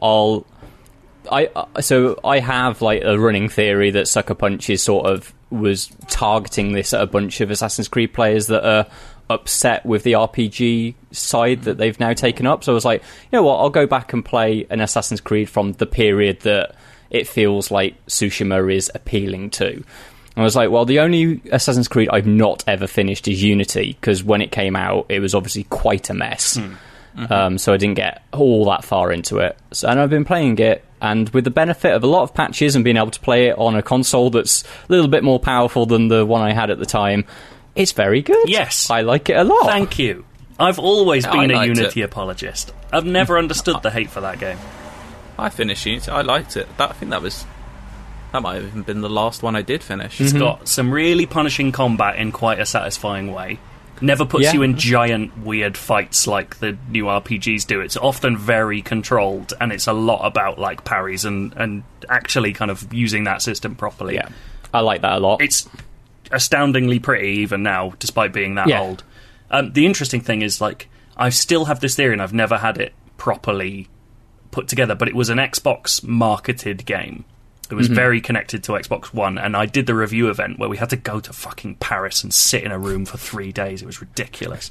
I have like a running theory that Sucker Punch was targeting this at a bunch of Assassin's Creed players that are upset with the RPG side that they've now taken up. So I was like, you know what, I'll go back and play an Assassin's Creed from the period that it feels like Tsushima is appealing to. I was like, well, the only Assassin's Creed I've not ever finished is Unity, because when it came out, it was obviously quite a mess. So I didn't get all that far into it. And I've been playing it, and with the benefit of a lot of patches and being able to play it on a console that's a little bit more powerful than the one I had at the time, it's very good. Yes. I like it a lot. Thank you. I've always been a Unity apologist. I've never understood the hate for that game. I finished Unity. I liked it. I think that might have even been the last one I did finish. It's got some really punishing combat in quite a satisfying way. Never puts you in giant, weird fights like the new RPGs do. It's often very controlled, and it's a lot about like parries and actually kind of using that system properly. Yeah, I like that a lot. It's astoundingly pretty even now, despite being that old. The interesting thing is, like, I still have this theory, and I've never had it properly put together, but it was an Xbox marketed game. It was very connected to Xbox One, and I did the review event where we had to go to fucking Paris and sit in a room for 3 days. It was ridiculous.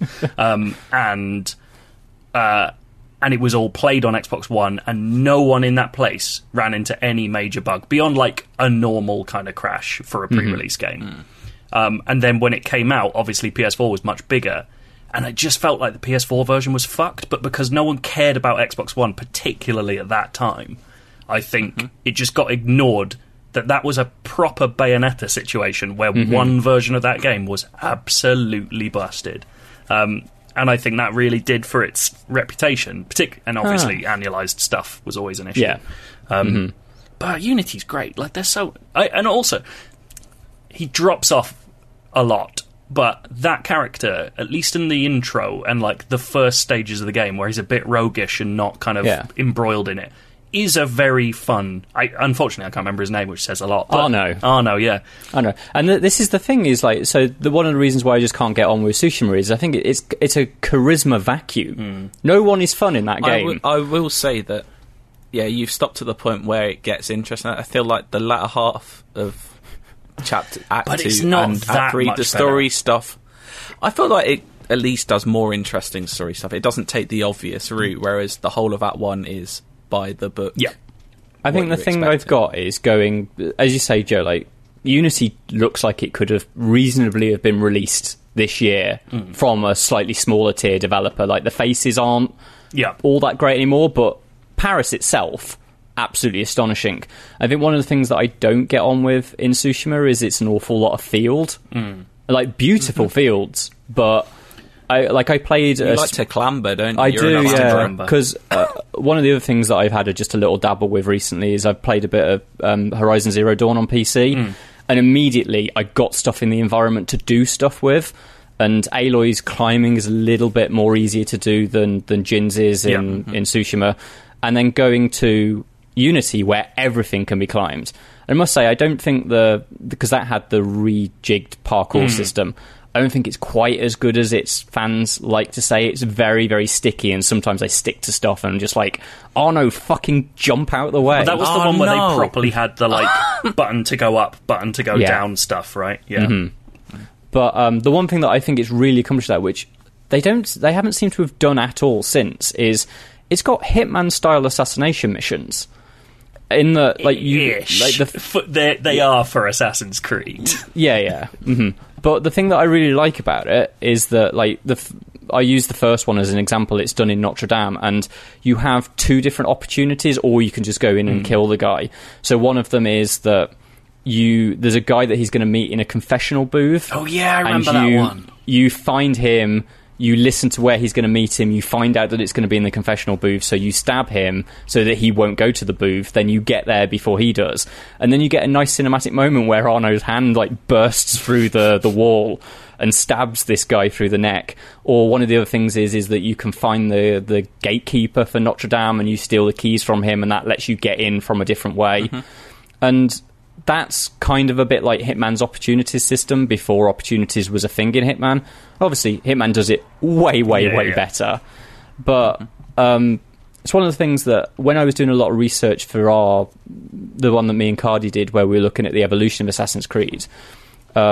And it was all played on Xbox One, and no one in that place ran into any major bug beyond like a normal kind of crash for a pre-release game. And then when it came out, obviously PS4 was much bigger, and I just felt like the PS4 version was fucked, but because no one cared about Xbox One, particularly at that time, I think it just got ignored that was a proper Bayonetta situation where one version of that game was absolutely busted. And I think that really did for its reputation, and obviously annualized stuff was always an issue. Yeah. But Unity's great. Like, they're so... and also, he drops off a lot, but that character, at least in the intro and like the first stages of the game where he's a bit roguish and not kind of embroiled in it, is a very fun... unfortunately, I can't remember his name, which says a lot. Arno, yeah. Arno. And this is the thing, is like... So one of the reasons why I just can't get on with Tsushima is I think it's a charisma vacuum. No one is fun in that game. I will say that, yeah, you've stopped to the point where it gets interesting. I feel like the latter half of Act 2 and Act 3, the story stuff, I feel like it at least does more interesting story stuff. It doesn't take the obvious route, whereas the whole of Act 1 is... by the book. Yeah. I think the thing I've got is going, as you say, Joe, like, Unity looks like it could have reasonably have been released this year from a slightly smaller tier developer. Like, the faces aren't all that great anymore, but Paris itself, absolutely astonishing. I think one of the things that I don't get on with in Tsushima is it's an awful lot of field. Like, beautiful fields, but... I played... You like to clamber, don't you? I do, yeah, because one of the other things that I've had just a little dabble with recently is I've played a bit of Horizon Zero Dawn on PC, and immediately I got stuff in the environment to do stuff with, and Aloy's climbing is a little bit more easier to do than Jin's is in Tsushima, and then going to Unity where everything can be climbed. I must say, I don't think because that had the rejigged parkour system, I don't think it's quite as good as its fans like to say. It's very, very sticky, and sometimes I stick to stuff and I'm just like, oh no, fucking jump out of the way. But that was the one where they properly had the like button to go up, button to go down stuff, right? Yeah. But the one thing that I think it's really accomplished that, which they haven't seemed to have done at all since, is it's got Hitman style assassination missions. In the they are for Assassin's Creed. Yeah. But the thing that I really like about it is that, like, I use the first one as an example. It's done in Notre Dame, and you have two different opportunities, or you can just go in and kill the guy. So one of them is that there's a guy that he's going to meet in a confessional booth. Oh yeah, I remember that one. You find him. You listen to where he's going to meet him, you find out that it's going to be in the confessional booth, so you stab him so that he won't go to the booth, then you get there before he does. And then you get a nice cinematic moment where Arno's hand like bursts through the wall and stabs this guy through the neck. Or one of the other things is that you can find the gatekeeper for Notre Dame and you steal the keys from him, and that lets you get in from a different way. And that's kind of a bit like Hitman's opportunities system before opportunities was a thing in Hitman. Obviously, Hitman does it way better. But it's one of the things that when I was doing a lot of research for the one that me and Cardi did, where we were looking at the evolution of Assassin's Creed, there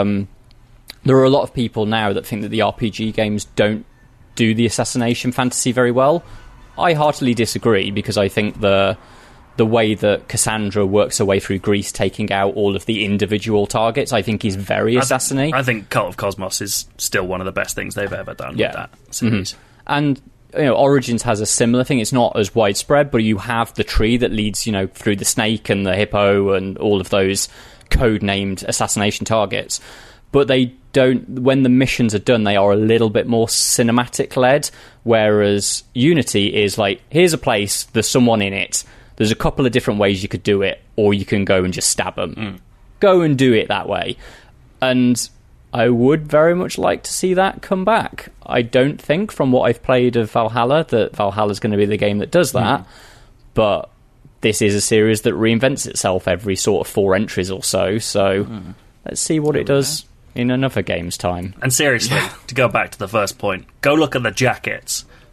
are a lot of people now that think that the RPG games don't do the assassination fantasy very well. I heartily disagree, because I think the way that Cassandra works her way through Greece, taking out all of the individual targets, I think is very assassinating. I think Cult of Cosmos is still one of the best things they've ever done with that series. And Origins has a similar thing. It's not as widespread, but you have the tree that leads through the snake and the hippo and all of those code-named assassination targets. But they don't. When the missions are done, they are a little bit more cinematic-led, whereas Unity is like, here's a place, there's someone in it, there's a couple of different ways you could do it, or you can go and just stab them. Go and do it that way. And I would very much like to see that come back. I don't think, from what I've played of Valhalla, that Valhalla's going to be the game that does that. But this is a series that reinvents itself every sort of 4 entries or so. So let's see what it does in another game's time. And seriously, to go back to the first point, go look at the jackets.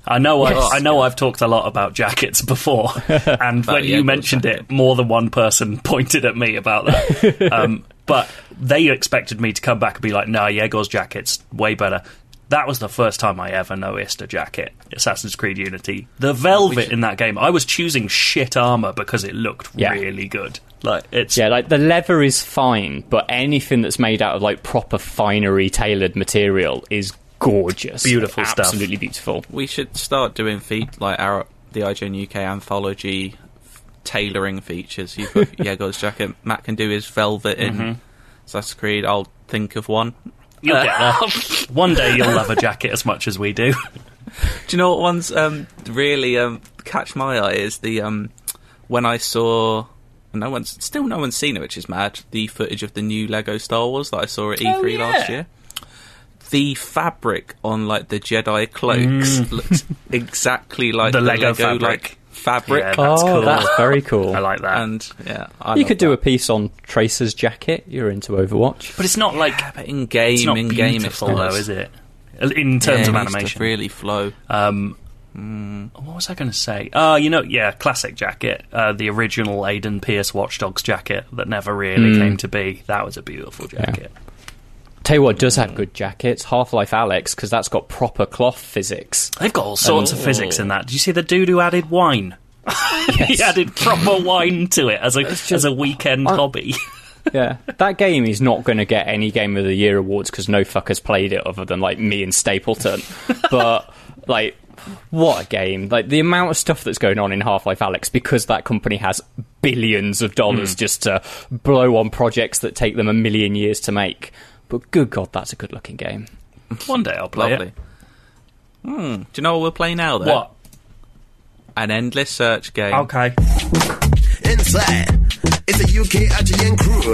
I know I've talked a lot about jackets before, and when you mentioned it, more than one person pointed at me about that. But they expected me to come back and be like, "No, Yegor's jacket's way better." That was the first time I ever noticed a jacket. Assassin's Creed Unity. The velvet in that game, I was choosing shit armour because it looked really good. Like the leather is fine, but anything that's made out of like proper finery tailored material is gorgeous. Beautiful stuff. Absolutely beautiful. We should start doing the IGN UK anthology tailoring features. You've got Yegor's jacket. Matt can do his velvet in Assassin's Creed. I'll think of one. You'll get there. One day you'll love a jacket as much as we do. Do you know what one's really catch my eye is the when I saw no one's seen it, which is mad. The footage of the new Lego Star Wars that I saw at E3 last year. The fabric on like the Jedi cloaks looks exactly like the Lego fabric. Like, fabric. Yeah, that's cool. That's very cool. I like that. And you could do a piece on Tracer's jacket. You're into Overwatch, but it's not like in game. Beautiful though, is it? In terms of it animation, needs to really flow. What was I going to say? Classic jacket, the original Aiden Pierce Watch Dogs jacket that never really came to be. That was a beautiful jacket. Yeah. Tell you what does have good jackets, Half-Life Alyx, because that's got proper cloth physics. They've got all sorts of physics in that. Did you see the dude who added wine? He added proper wine to it as a weekend hobby. Yeah, that game is not going to get any Game of the Year awards because no fuckers played it other than like me and Stapleton. But like, what a game! Like the amount of stuff that's going on in Half-Life Alyx because that company has billions of dollars just to blow on projects that take them a million years to make. But good God, that's a good-looking game. One day I'll play it. Do you know what we'll play now, though? What? An endless search game. Okay. Inside, it's a UK IGN crew.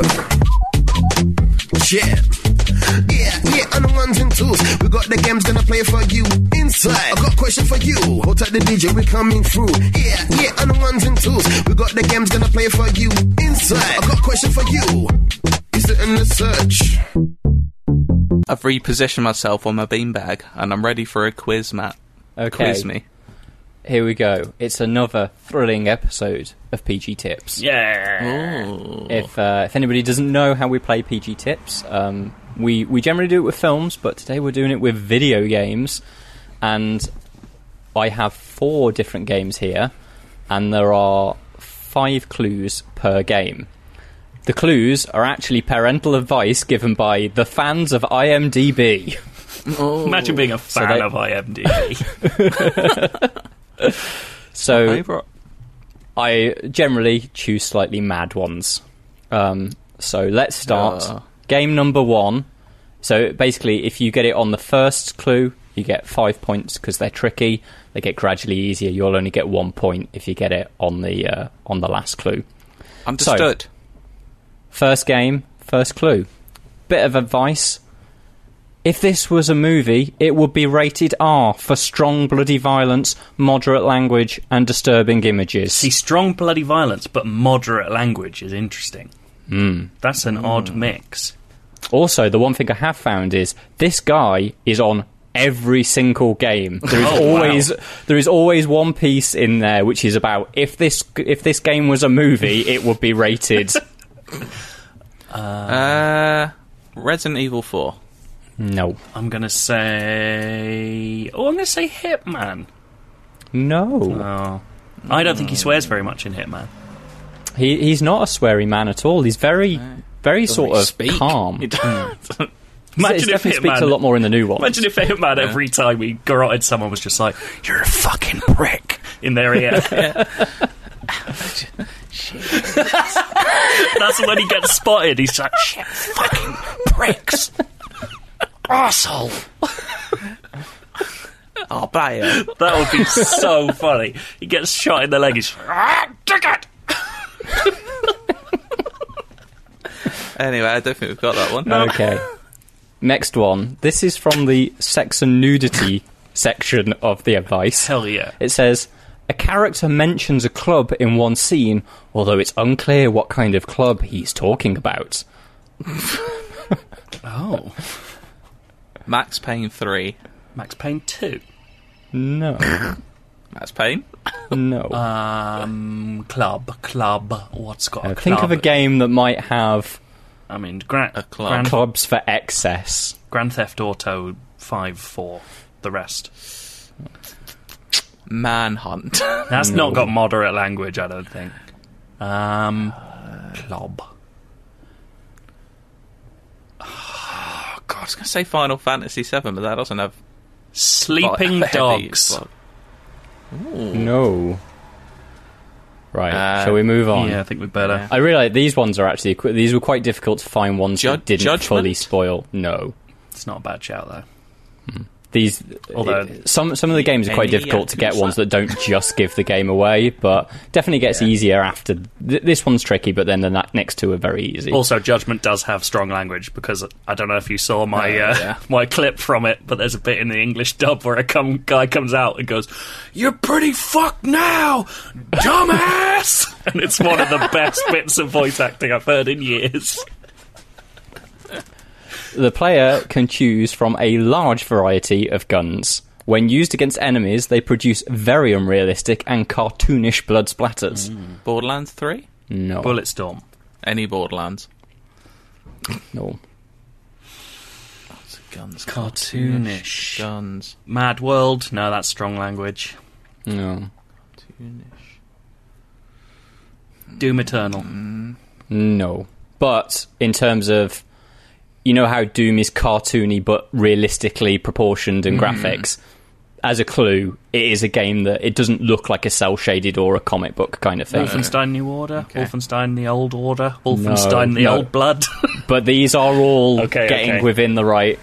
Yeah, on the ones and twos. We got the games gonna play for you. Inside, I got a question for you. Hold tight the DJ, we coming through. Yeah, on the ones and twos. We got the games gonna play for you. Inside, I got a question for you. Is it in the search? I've repositioned myself on my beanbag, and I'm ready for a quiz, Matt. Okay. Quiz me. Here we go. It's another thrilling episode of PG Tips. Yeah. Ooh. If anybody doesn't know how we play PG Tips, we generally do it with films, but today we're doing it with video games. And I have 4 different games here, and there are 5 clues per game. The clues are actually parental advice given by the fans of IMDb. Oh. Imagine being a fan of IMDb. So, I generally choose slightly mad ones. So let's start. Game number 1. So basically, if you get it on the first clue, you get 5 points because they're tricky. They get gradually easier. You'll only get 1 point if you get it on the last clue. Understood. So, first game, first clue. Bit of advice. If this was a movie, it would be rated R for strong bloody violence, moderate language, and disturbing images. See, strong bloody violence, but moderate language is interesting. That's an odd mix. Also, the one thing I have found is this guy is on every single game. There is always one piece in there which is about if this game was a movie, it would be rated. Resident Evil 4. No. I'm going to say Hitman. No. Oh. I don't think he swears very much in Hitman. He's not a sweary man at all. He's very sort of calm. Imagine if Hitman speaks a lot more in the new one. Imagine if Hitman every time he garroted someone was just like, "You're a fucking prick" in their ear. That's when he gets spotted. He's like, "Shit, fucking pricks, arsehole." I'll buy it. That would be so funny. He gets shot in the leg. He's dig it. Anyway, I don't think we've got that one. Okay. Next one. This is from the sex and nudity section of the advice. Hell yeah. It says, a character mentions a club in one scene, although it's unclear what kind of club he's talking about. Oh. Max Payne 3. Max Payne 2. No. That's Pain. No. Club. What's got a club? Think of a game that might have I mean, A club. clubs for excess. Grand Theft Auto 5 4. The rest. Manhunt. That's not got moderate language, I don't think. Club. Oh, God, I was going to say Final Fantasy 7, but that doesn't have Sleeping heavy Dogs. plot. No. Right, shall we move on? Yeah, I think we better. Yeah. I realise these ones are actually these were quite difficult to find ones that didn't Judgment? fully spoil. No, It's not a bad shout, though. these Although- some of the games are quite Any difficult to get Yakuza? ones that don't just give the game away, but definitely gets easier after. This one's tricky, but then the next two are very easy. Also, Judgment does have strong language, because I don't know if you saw my yeah. my clip from it, but there's a bit in the English dub where a guy comes out and goes, "You're pretty fucked now, dumbass!" And it's one of the best bits of voice acting I've heard in years. The player can choose from a large variety of guns. When used against enemies, they produce very unrealistic and cartoonish blood splatters. Borderlands 3? No. Bulletstorm. Any Borderlands? No. Lots of guns. Cartoonish. Guns. Mad World. No, that's strong language. No. Cartoonish. Doom Eternal. No. But in terms of, you know how Doom is cartoony but realistically proportioned in graphics? As a clue, it is a game that it doesn't look like a cel-shaded or a comic book kind of thing. Wolfenstein New Order. Okay. Wolfenstein The Old Order. Wolfenstein The no. Old Blood. But these are all Okay, getting okay. within the right...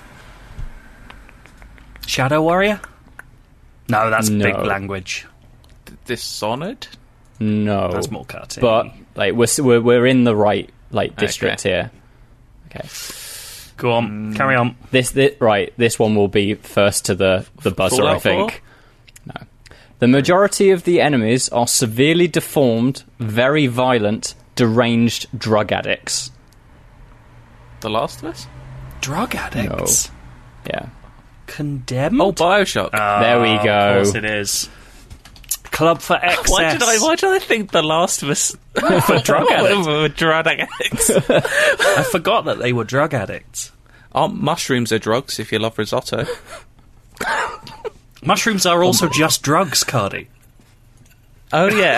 Shadow Warrior? No, that's No. big language. Dishonored? No. That's more cartoony. But like we're in the right district here. Okay. Go on, carry on. This one will be first to the buzzer, Fallout I think. 4? No. The majority of the enemies are severely deformed, very violent, deranged drug addicts. The Last of Us? Drug addicts. Yeah. Condemned? Oh, Bioshock. There we go. Of course it is. Club for Excess. Why did I think The Last of Us for drug addicts? were drug addicts? I forgot that they were drug addicts. Mushrooms are drugs if you love risotto. Mushrooms are also just drugs, Cardi. Oh, yeah.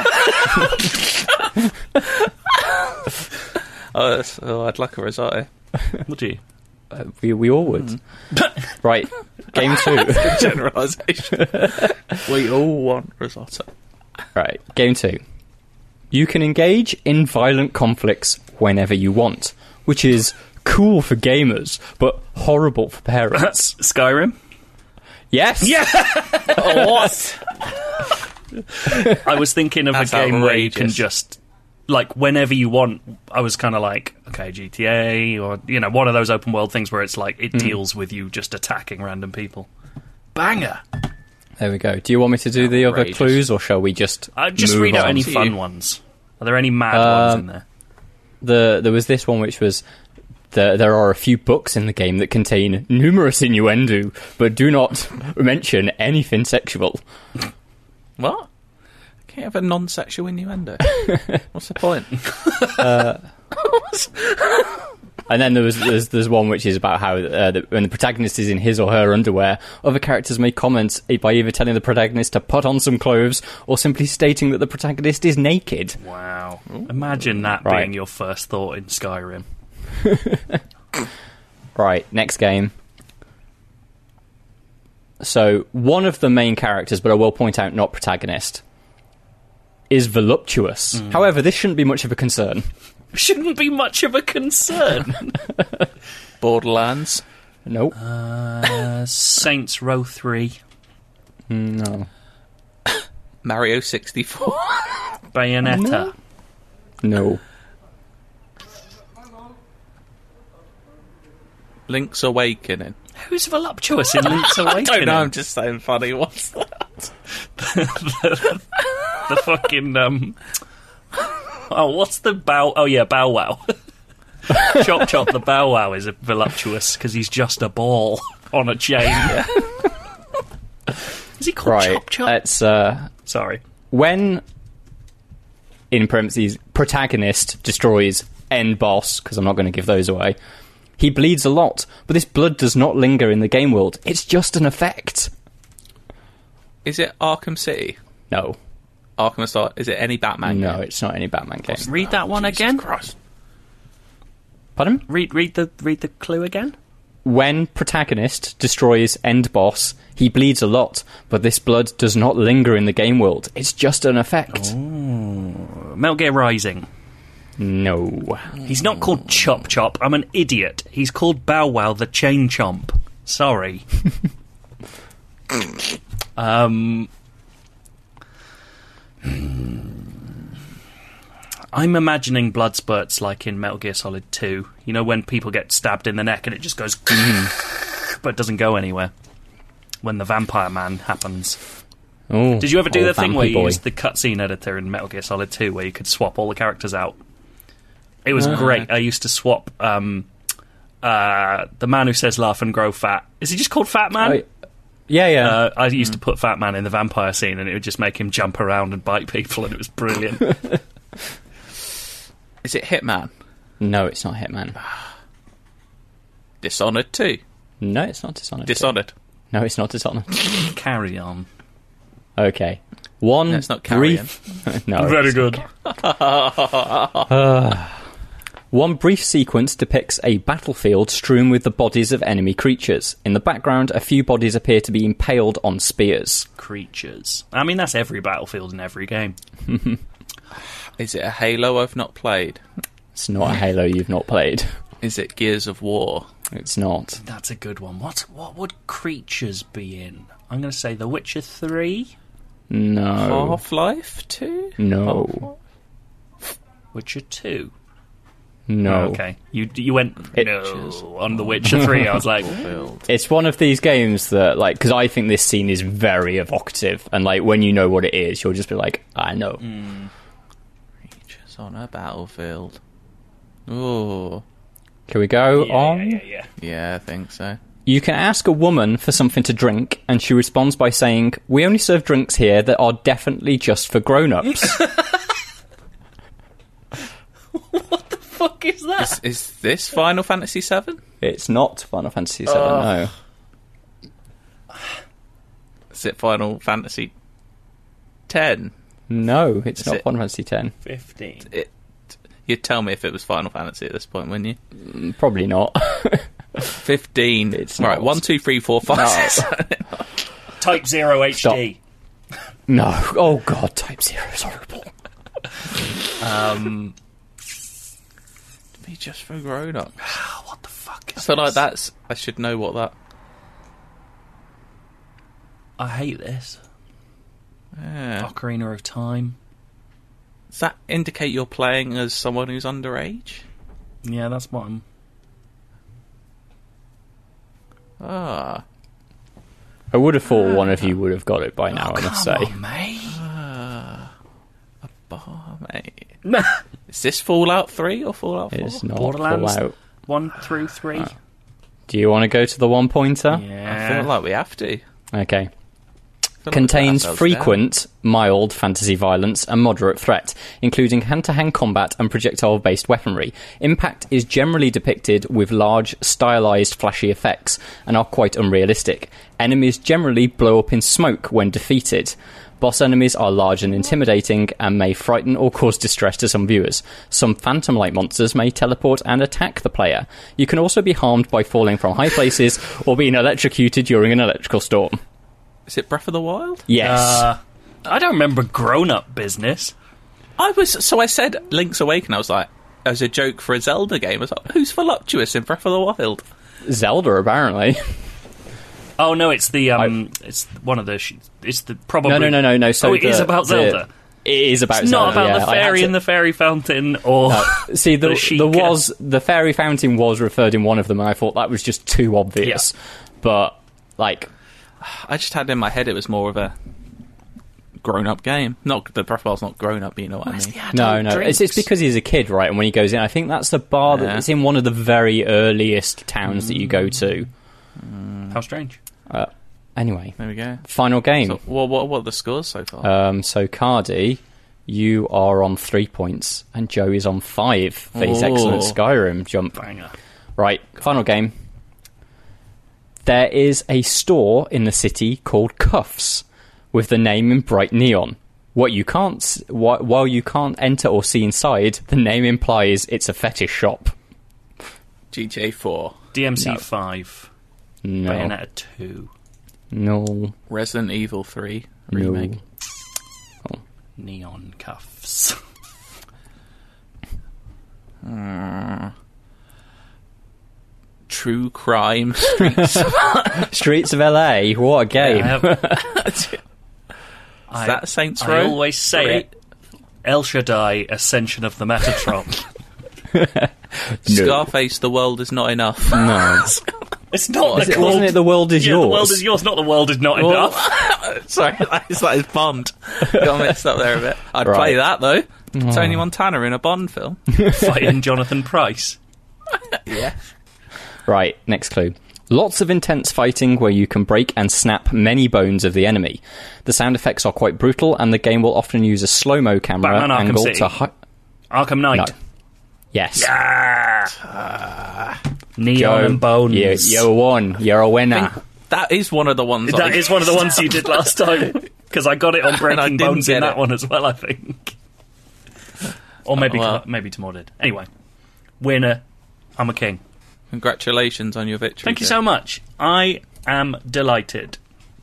I'd like a risotto. Would you? We all would. Right. Game 2. Generalisation. We all want risotto. Right, game 2. You can engage in violent conflicts whenever you want, which is cool for gamers, but horrible for parents. Skyrim? Yes! Yeah! What? I was thinking of That's a game where you can outrageous. just, like, whenever you want. I was kind of like, okay, GTA, or, one of those open world things where it's like, it deals with you just attacking random people. Banger! There we go. Do you want me to do the other Outrageous. clues, or shall we just Just move read out on? any to fun you. ones. Are there any mad ones in there? There was this one which was... There are a few books in the game that contain numerous innuendo, but do not mention anything sexual. What? Can't have a non-sexual innuendo. What's the point? And then there's one which is about how when the protagonist is in his or her underwear, other characters may comment by either telling the protagonist to put on some clothes or simply stating that the protagonist is naked. Wow. Imagine that Right. being your first thought in Skyrim. Right, next game. So, one of the main characters, but I will point out not protagonist, is voluptuous. However, this shouldn't be much of a concern. Shouldn't be much of a concern. Borderlands. Nope. Saints Row 3. No. Mario 64. Bayonetta. No. Link's Awakening. Who's voluptuous in Link's Awakening? I don't know, I'm just saying funny. What's that? The fucking, Oh, what's the Bow... Oh, yeah, Bow Wow. Chop Chop the Bow Wow is a voluptuous because he's just a ball on a chain. Is he called Right. Chop Chop? It's Sorry. when, in parentheses, protagonist destroys end boss, because I'm not going to give those away, he bleeds a lot, but this blood does not linger in the game world. It's just an effect. Is it Arkham City? No. Arkham Asylum? Is it any Batman No, game? it's not any Batman game. Read that one Jesus again. Christ. Pardon? Read the clue again. When protagonist destroys end boss, he bleeds a lot, but this blood does not linger in the game world. It's just an effect. Metal Gear Rising. No. He's not called Chop Chop. I'm an idiot. He's called Bow Wow the Chain Chomp. Sorry. I'm imagining blood spurts like in Metal Gear Solid 2. You know when people get stabbed in the neck and it just goes but it doesn't go anywhere. When the Vampire Man happens. Oh, Did you ever do the thing where you boy. used the cutscene editor in Metal Gear Solid 2 where you could swap all the characters out? It was great. I used to swap the man who says laugh and grow fat. Is he just called Fat Man? Yeah. I used to put Fat Man in the vampire scene and it would just make him jump around and bite people and it was brilliant. Is it Hitman? No, it's not Hitman. Dishonored 2? No, it's not Dishonored. Dishonored. No, it's not Dishonored. Carry on. Okay. One No, it's not Carrion. brief... no. Very good. One brief sequence depicts a battlefield strewn with the bodies of enemy creatures. In the background, a few bodies appear to be impaled on spears. Creatures. I mean, that's every battlefield in every game. Is it a Halo I've not played? It's not a Halo you've not played. Is it Gears of War? It's not. That's a good one. What would creatures be in? I'm going to say The Witcher 3? No. Half-Life 2? No. Witcher 2? No. Oh, okay. You went It- no on The Witcher 3. I was like, It's one of these games that, like, because I think this scene is very evocative, and, like, when you know what it is, you'll just be like, I know. Creatures on a battlefield. Ooh. Can we go on? yeah. Yeah, I think so. You can ask a woman for something to drink, and she responds by saying, "We only serve drinks here that are definitely just for grown-ups." What the fuck is that? Is this Final Fantasy VII? It's not Final Fantasy VII, no. Is it Final Fantasy 10? No, it's Is not it- Final Fantasy X. 15. You'd tell me if it was Final Fantasy at this point, wouldn't you? Probably not. 15. It's right, not. 1, 2, 3, 4, 5, 6. Type 0 HD. No. Oh, God, Type 0 is horrible. Be just for grown up. What the fuck I is feel this? like that's. I should know what that. I hate this. Yeah. Ocarina of Time. Does that indicate you're playing as someone who's underage? Yeah, that's what I'm... Ah. I would have thought one of you would have got it by now, I must say. on, mate. Bar, mate. Is this Fallout 3 or Fallout 4? It's not Borderlands Fallout. 1 through 3. Do you want to go to the one pointer? I feel like we have to. Okay. I feel like we Contains let ourselves frequent, mild fantasy violence and moderate threat, including hand-to-hand combat and projectile-based weaponry. Impact is generally depicted with large, stylized, flashy effects and are quite unrealistic. Enemies generally blow up in smoke when defeated. Boss enemies are large and intimidating and may frighten or cause distress to some viewers. Some phantom-like monsters may teleport and attack the player. You can also be harmed by falling from high places or being electrocuted during an electrical storm. Is it Breath of the Wild? Yes. I don't remember grown-up business. I said Link's Awakening. I was like, as a joke for a Zelda game. I was like, who's voluptuous in Breath of the Wild? Zelda, apparently. Oh no, it's the it's one of the it's the probably No. So it is about Zelda. It is about It's Zelda. not about yeah. the I had fairy to- in the fairy fountain or See, the Sheikah. the fairy fountain was referred in one of them, and I thought that was just too obvious. But like, I just had in my head it was more of a grown-up game. Not the Breath of the Wild's not grown-up, but you know what I mean. no, it's because he's a kid, right? And when he goes in, I think that's the bar Yeah. that's in one of the very earliest towns that you go to. How strange. Anyway, There we go. final game. So, what are the scores so far? So Cardi, you are on 3 points, and Joe is on 5 for his excellent Skyrim jump. Banger. Right, final game. There is a store in the city called Cuffs, with the name in bright neon. While you can't enter or see inside, the name implies it's a fetish shop. GTA 4. DMC No. 5. No. Bayonetta 2. No. Resident Evil 3 remake. No. Neon Cuffs. True Crime Streets. Streets of LA. What a game. Is that Saints Row? I always say it. El Shaddai, Ascension of the Metatron. Scarface, The World Is Not Enough. No. It's not. Wasn't it The World Is Yours? The World Is Yours, not The World Is Not Enough. Sorry, that is Bond. Got mixed up there a bit. I'd play that, though. Tony Montana in a Bond film. Fighting Jonathan Pryce. Yeah. Right, next clue. Lots of intense fighting where you can break and snap many bones of the enemy. The sound effects are quite brutal, and the game will often use a slow-mo camera Batman Arkham angle City. to... Arkham Knight. No. Yes. Neon and Bones. You won. You're a winner. That is one of the ones. That is one of the ones you did last time. Because I got it on And I Breaking didn't Bones in get that it. one as well, I think. Or maybe Tomorrow did. Anyway. Winner. I'm a king. Congratulations on your victory. Thank you so much. I am delighted.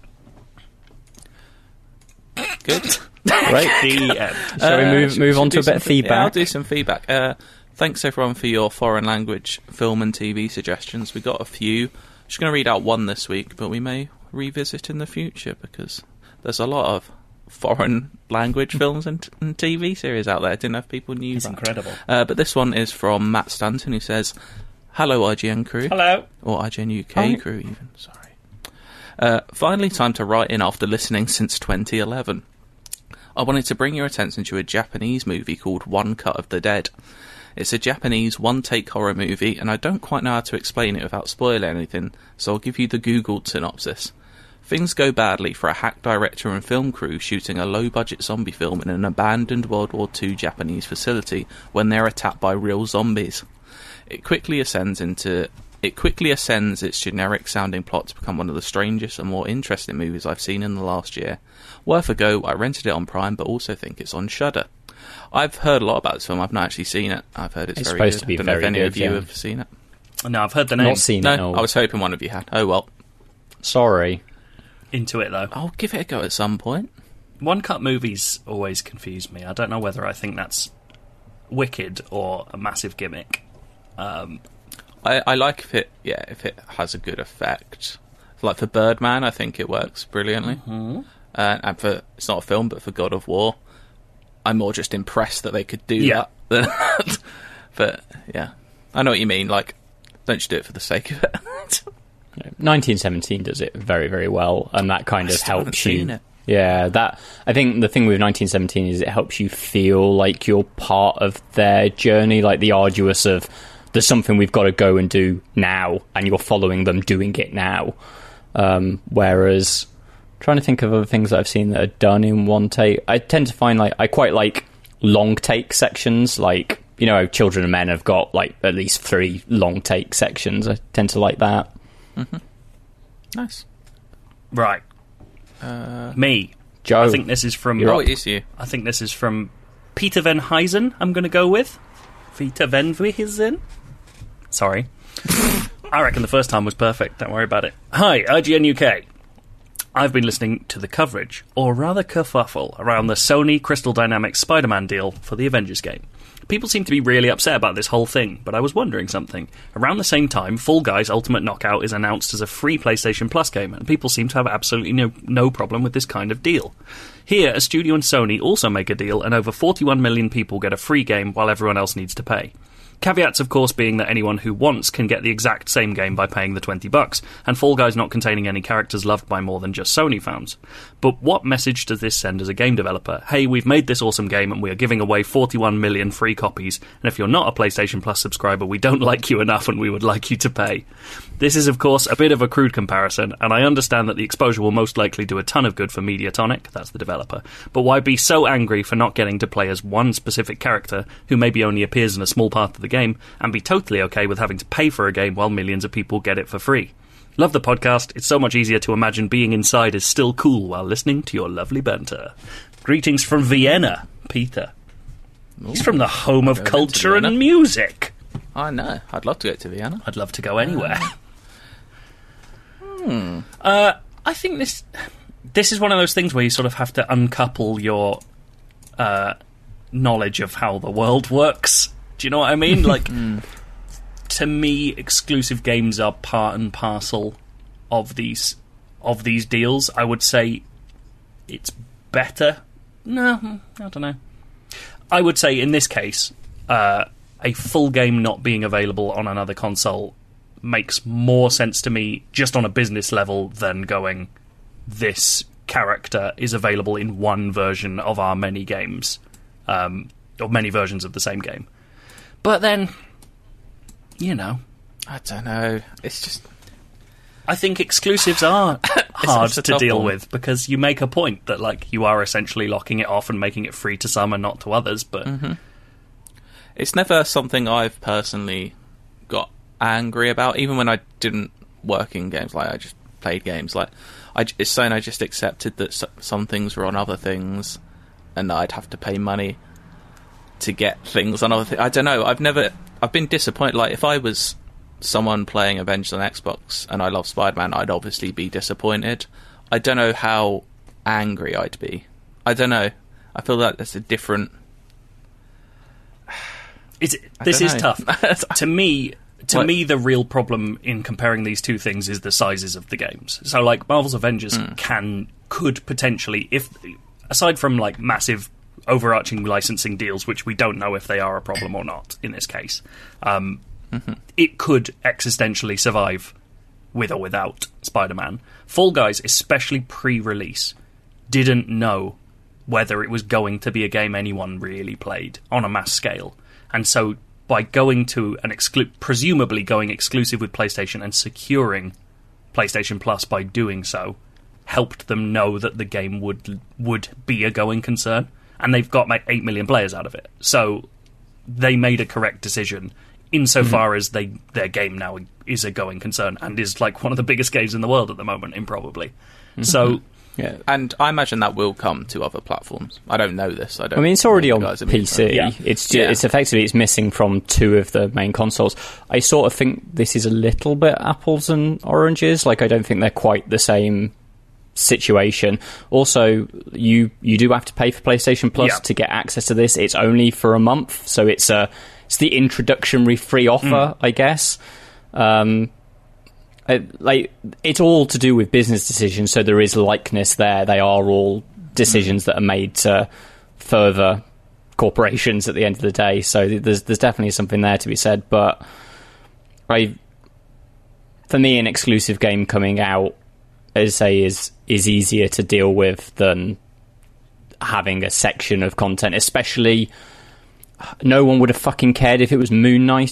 Good. Right. The end. Shall we move on to a bit of feedback? Yeah, I'll do some feedback. Thanks everyone for your foreign language film and TV suggestions. We got a few. Just going to read out one this week, but we may revisit in the future because there's a lot of foreign language films and TV series out there. I didn't know if people knew It's that. incredible. But this one is from Matt Stanton, who says, "Hello, IGN crew." Hello. Or IGN UK Hi. crew, even. Sorry. Finally, time to write in after listening since 2011. I wanted to bring your attention to a Japanese movie called One Cut of the Dead. It's a Japanese one-take horror movie, and I don't quite know how to explain it without spoiling anything, so I'll give you the Googled synopsis. Things go badly for a hack director and film crew shooting a low-budget zombie film in an abandoned World War II Japanese facility when they're attacked by real zombies. It quickly ascends its generic-sounding plot to become one of the strangest and more interesting movies I've seen in the last year. Worth a go. I rented it on Prime, but also think it's on Shudder. I've heard a lot about this film. I've not actually seen it. I've heard it's very supposed good. to be I don't know if very any good, of you yeah. have seen it. No, I've heard the name. Not seen it. No, No. I was hoping one of you had. Oh well. Sorry. Into it, though. I'll give it a go at some point. One-cut movies always confuse me. I don't know whether I think that's wicked or a massive gimmick. I like if it has a good effect. Like for Birdman, I think it works brilliantly. Mm-hmm. And for it's not a film, but for God of War, I'm more just impressed that they could do that. But yeah, I know what you mean. Like, don't just do it for the sake of it. 1917 does it very, very well, and that kind of still haven't helps seen you. it. Yeah, that I think the thing with 1917 is it helps you feel like you're part of their journey, like the arduous of there's something we've got to go and do now, and you're following them doing it now. Whereas, trying to think of other things that I've seen that are done in one take, I tend to find I quite like long take sections, like, you know, Children of Men have got like at least 3 long take sections. I tend to like that. Mm-hmm. Nice. Right. Me. Joe, I think this is from... It is you. I think this is from Peter Van Huysen, I'm going to go with. Peter Van Huysen? Sorry. I reckon the first time was perfect. Don't worry about it. Hi, IGN UK. I've been listening to the coverage, or rather kerfuffle, around the Sony Crystal Dynamics Spider-Man deal for the Avengers game. People seem to be really upset about this whole thing, but I was wondering something. Around the same time, Fall Guys Ultimate Knockout is announced as a free PlayStation Plus game, and people seem to have absolutely no problem with this kind of deal. Here, a studio and Sony also make a deal, and over 41 million people get a free game while everyone else needs to pay. Caveats, of course, being that anyone who wants can get the exact same game by paying the $20, and Fall Guys not containing any characters loved by more than just Sony fans. But what message does this send as a game developer? Hey, we've made this awesome game and we are giving away 41 million free copies, and if you're not a PlayStation Plus subscriber, we don't like you enough and we would like you to pay. This is, of course, a bit of a crude comparison, and I understand that the exposure will most likely do a ton of good for Mediatonic, that's the developer, but why be so angry for not getting to play as one specific character who maybe only appears in a small part of the game, and be totally okay with having to pay for a game while millions of people get it for free? Love the podcast. It's so much easier to imagine being inside is still cool while listening to your lovely banter. Greetings from Vienna, Peter. He's from the home of culture and music. I know. I'd love to go to Vienna. I'd love to go anywhere. I think this is one of those things where you sort of have to uncouple your knowledge of how the world works. Do you know what I mean? Like, to me, exclusive games are part and parcel of these deals. I would say it's better. No, I don't know. I would say in this case, a full game not being available on another console makes more sense to me just on a business level than going, this character is available in one version of our many games, or many versions of the same game. But then, you know, I don't know. It's just, I think exclusives are hard to deal with because you make a point that, like, you are essentially locking it off and making it free to some and not to others. But it's never something I've personally got angry about. Even when I didn't work in games, like I just played games. Like it's saying I just accepted that some things were on other things, and I'd have to pay money to get things on other things. I don't know. I've been disappointed. Like, if I was someone playing Avengers on Xbox and I love Spider-Man, I'd obviously be disappointed. I don't know how angry I'd be. I don't know. I feel like that's a different... This is tough. To me, the real problem in comparing these two things is the sizes of the games. So, like, Marvel's Avengers could potentially, if aside from, like, massive overarching licensing deals, which we don't know if they are a problem or not in this case, it could existentially survive with or without Spider-Man. Fall Guys, especially pre-release, didn't know whether it was going to be a game anyone really played on a mass scale. And so by going to an presumably going exclusive with PlayStation and securing PlayStation Plus by doing so, helped them know that the game would be a going concern. And they've got 8 million players out of it. So they made a correct decision insofar as their game now is a going concern and is like one of the biggest games in the world at the moment, improbably. So... Yeah, and I imagine that will come to other platforms. I don't know this. I mean, it's already on PC. Yeah. It's effectively it's missing from two of the main consoles. I sort of think this is a little bit apples and oranges. Like, I don't think they're quite the same situation. Also, you do have to pay for PlayStation Plus to get access to this. It's only for a month, so it's the introductory free offer, I guess. It's all to do with business decisions, so there is likeness there. They are all decisions that are made to further corporations at the end of the day, so there's definitely something there to be said. But for me, an exclusive game coming out, as I say, is easier to deal with than having a section of content, especially... No one would have fucking cared if it was Moon Knight.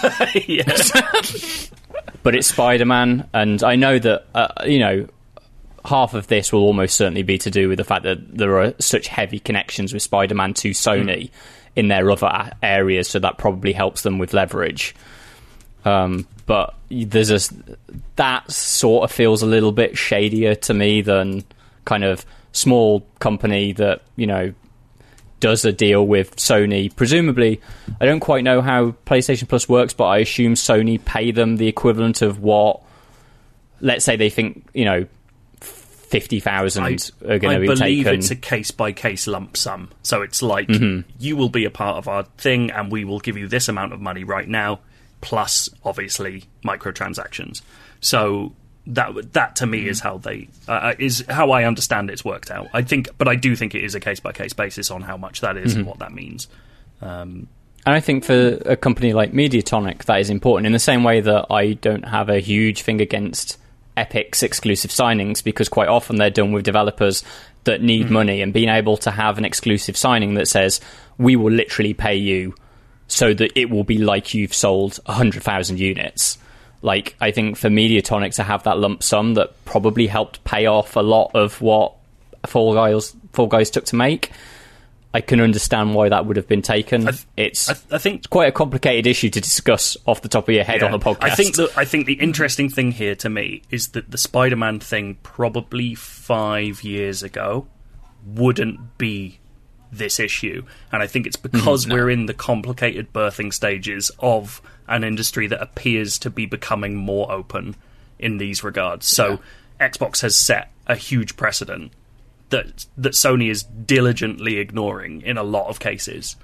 But it's Spider-Man, and I know that, half of this will almost certainly be to do with the fact that there are such heavy connections with Spider-Man to Sony in their other areas, so that probably helps them with leverage. But that sort of feels a little bit shadier to me than kind of small company that, does a deal with Sony. Presumably, I don't quite know how PlayStation Plus works, but I assume Sony pay them the equivalent of what, let's say they think, 50,000 are going to be taken. I believe it's a case-by-case lump sum. So it's like, you will be a part of our thing, and we will give you this amount of money right now, plus, obviously, microtransactions. So... That to me is how I understand it's worked out. But I do think it is a case by case basis on how much that is and what that means. And I think for a company like Mediatonic, that is important in the same way that I don't have a huge thing against Epic's exclusive signings, because quite often they're done with developers that need money, and being able to have an exclusive signing that says, we will literally pay you so that it will be like you've sold 100,000 units. Like, I think for Mediatonic to have that lump sum that probably helped pay off a lot of what Fall Guys took to make, I can understand why that would have been taken. I think it's quite a complicated issue to discuss off the top of your head on a podcast. I think the interesting thing here to me is that the Spider-Man thing probably 5 years ago wouldn't be this issue. And I think it's because we're in the complicated birthing stages of an industry that appears to be becoming more open in these regards. So Xbox has set a huge precedent that Sony is diligently ignoring in a lot of cases.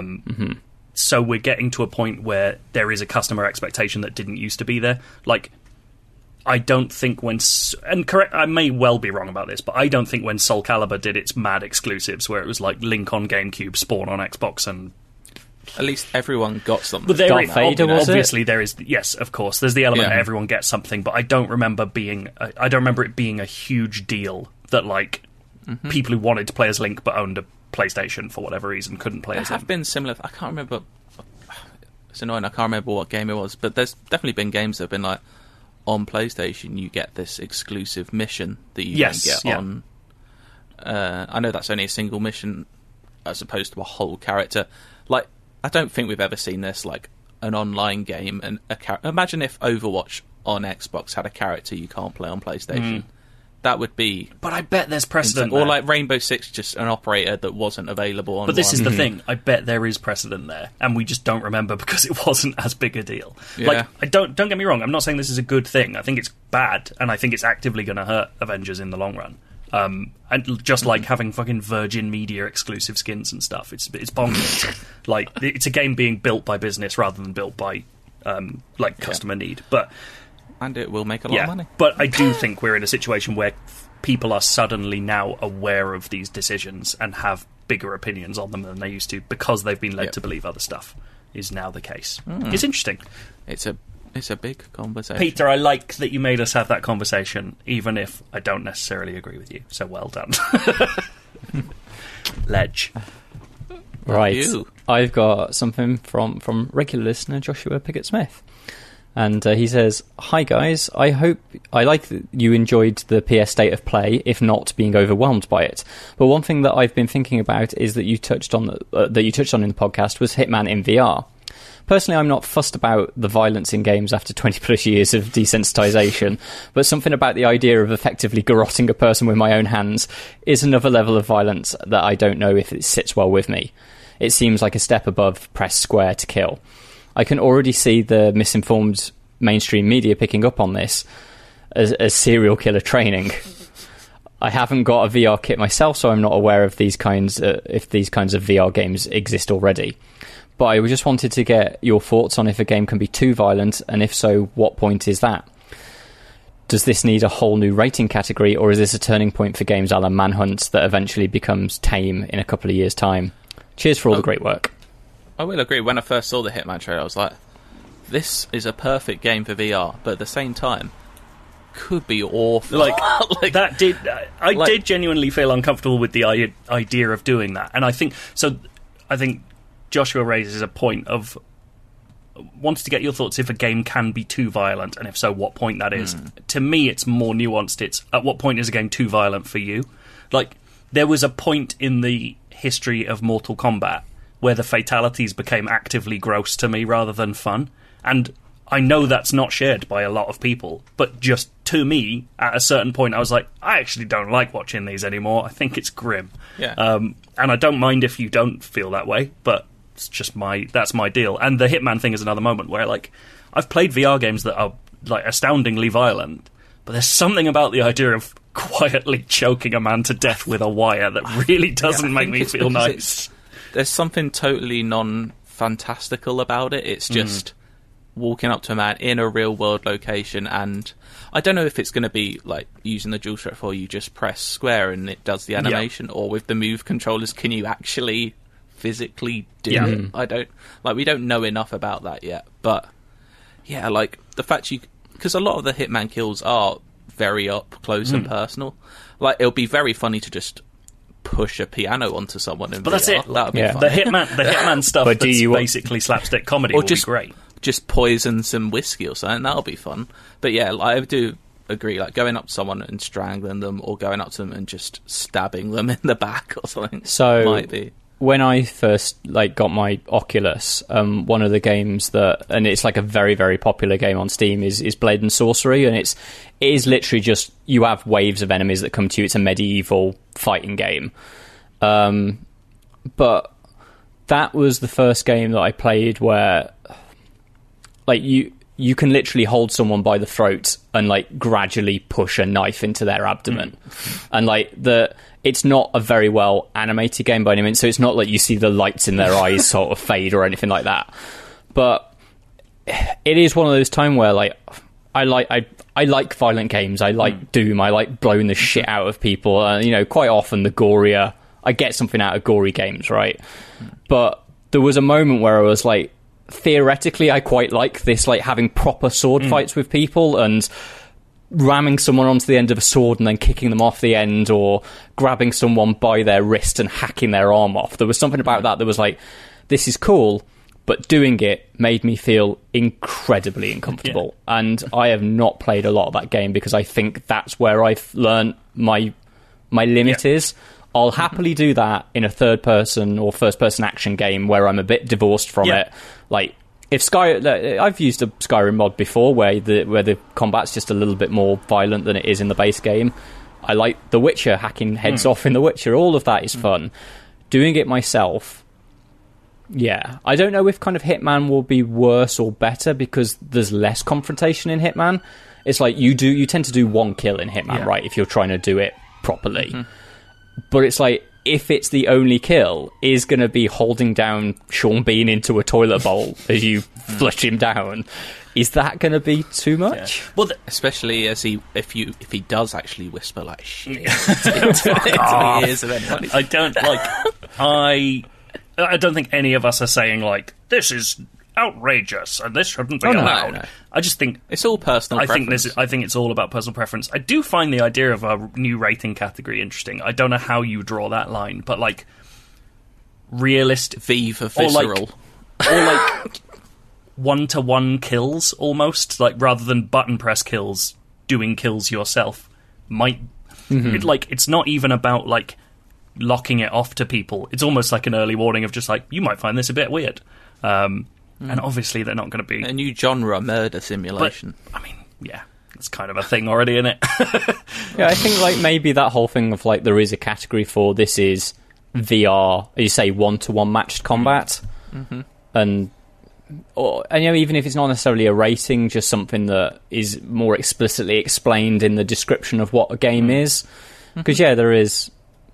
So we're getting to a point where there is a customer expectation that didn't used to be there. Like, I don't think I may well be wrong about this, but I don't think when Soul Calibur did its mad exclusives, where it was like Link on GameCube, Spawn on Xbox, and at least everyone got something. But obviously there is, yes, of course, there's the element that everyone gets something, but I don't remember it being a huge deal that, like, people who wanted to play as Link but owned a PlayStation for whatever reason couldn't play as him. There have been similar. I can't remember. It's annoying. I can't remember what game it was, but there's definitely been games that have been like, on PlayStation, you get this exclusive mission that you don't get on. I know that's only a single mission as opposed to a whole character. Like, I don't think we've ever seen this, like an online game and a character. Imagine if Overwatch on Xbox had a character you can't play on PlayStation. That would be... But I bet there's precedent there. Or like Rainbow Six, just an operator that wasn't available on. But this is the thing. I bet there is precedent there, and we just don't remember because it wasn't as big a deal. Yeah. Like, don't get me wrong. I'm not saying this is a good thing. I think it's bad, and I think it's actively going to hurt Avengers in the long run. And just like having fucking Virgin Media exclusive skins and stuff, it's bonkers. Like, it's a game being built by business rather than built by customer need. But. And it will make a lot of money. But I do think we're in a situation where people are suddenly now aware of these decisions and have bigger opinions on them than they used to because they've been led to believe other stuff is now the case. It's interesting. It's a big conversation. Peter, I like that you made us have that conversation, even if I don't necessarily agree with you. So well done. Ledge. Right. I've got something from regular listener Joshua Piggott-Smith. And he says, "Hi guys, I like that you enjoyed the PS State of Play, if not being overwhelmed by it. But one thing that I've been thinking about is that you touched on in the podcast was Hitman in VR. Personally, I'm not fussed about the violence in games after 20 plus years of desensitization, but something about the idea of effectively garroting a person with my own hands is another level of violence that I don't know if it sits well with me. It seems like a step above press square to kill. I can already see the misinformed mainstream media picking up on this as serial killer training. I haven't got a VR kit myself, so I'm not aware of if these kinds of VR games exist already. But I just wanted to get your thoughts on if a game can be too violent, and if so, what point is that? Does this need a whole new rating category, or is this a turning point for games a la Manhunt that eventually becomes tame in a couple of years' time? Cheers for all the great work." I will agree. When I first saw the Hitman trailer, I was like, this is a perfect game for VR, but at the same time, could be awful. I did genuinely feel uncomfortable with the idea of doing that. And I think Joshua raises a point of wants to get your thoughts if a game can be too violent, and if so, what point that is. To me, it's more nuanced. It's at what point is a game too violent for you? Like, there was a point in the history of Mortal Kombat where the fatalities became actively gross to me rather than fun. And I know that's not shared by a lot of people, but just to me, at a certain point, I was like, I actually don't like watching these anymore. I think it's grim. Yeah. And I don't mind if you don't feel that way, but it's just that's my deal. And the Hitman thing is another moment where, like, I've played VR games that are, like, astoundingly violent, but there's something about the idea of quietly choking a man to death with a wire that really doesn't make me feel nice. There's something totally non-fantastical about it. It's just walking up to a man in a real-world location, and I don't know if it's going to be like using the DualShock 4, you just press square and it does the animation, or with the Move controllers, can you actually physically do it. We don't know enough about that yet. But yeah, like the fact because a lot of the Hitman kills are very up close and personal. Like it'll be very funny to just push a piano onto someone in VR. That's it. That would be fun. The Hitman stuff that's basically slapstick comedy would be great. Just poison some whiskey or something, that'll be fun. But yeah, I do agree, like going up to someone and strangling them, or going up to them and just stabbing them in the back or something. So might be. When I first got my Oculus, one of the games and it's like a very, very popular game on Steam is Blade and Sorcery, and it is literally just you have waves of enemies that come to you. It's a medieval fighting game, but that was the first game that I played where like you can literally hold someone by the throat and like gradually push a knife into their abdomen, and like it's not a very well animated game by any means, so it's not like you see the lights in their eyes sort of fade or anything like that. But it is one of those times where like I like violent games. I like Doom. I like blowing the shit out of people. Quite often the gorier I get something out of gory games, right? But there was a moment where I was like, theoretically, I quite like this, like having proper sword fights with people and ramming someone onto the end of a sword and then kicking them off the end, or grabbing someone by their wrist and hacking their arm off. There was something about that was like, this is cool, but doing it made me feel incredibly uncomfortable. Yeah. And I have not played a lot of that game because I think that's where I've learned my limit is. I'll happily do that in a third-person or first-person action game where I'm a bit divorced from it. Like, if I've used a Skyrim mod before where the combat's just a little bit more violent than it is in the base game. I like The Witcher, hacking heads off in The Witcher. All of that is fun. Doing it myself, I don't know if kind of Hitman will be worse or better because there's less confrontation in Hitman. It's like you tend to do one kill in Hitman, right, if you're trying to do it properly. But it's like, if it's the only kill, is going to be holding down Sean Bean into a toilet bowl as you flush him down. Is that going to be too much? Yeah. Well, especially if he does actually whisper like shit into the ears of anybody. I don't think any of us are saying like, this is outrageous and this shouldn't be allowed. No. I just think it's all personal preference. I think it's all about personal preference. I do find the idea of a new rating category interesting. I don't know how you draw that line, but like realistic V for visceral, or like 1-to-1 kills almost, like rather than button press kills, doing kills yourself might it's not even about like locking it off to people. It's almost like an early warning of just like, you might find this a bit weird. And obviously they're not going to be... a new genre, murder simulation. But, I mean, it's kind of a thing already, isn't it? I think like maybe that whole thing of like there is a category for this is VR, you say 1-to-1 matched combat, and even if it's not necessarily a rating, just something that is more explicitly explained in the description of what a game is. Because there is...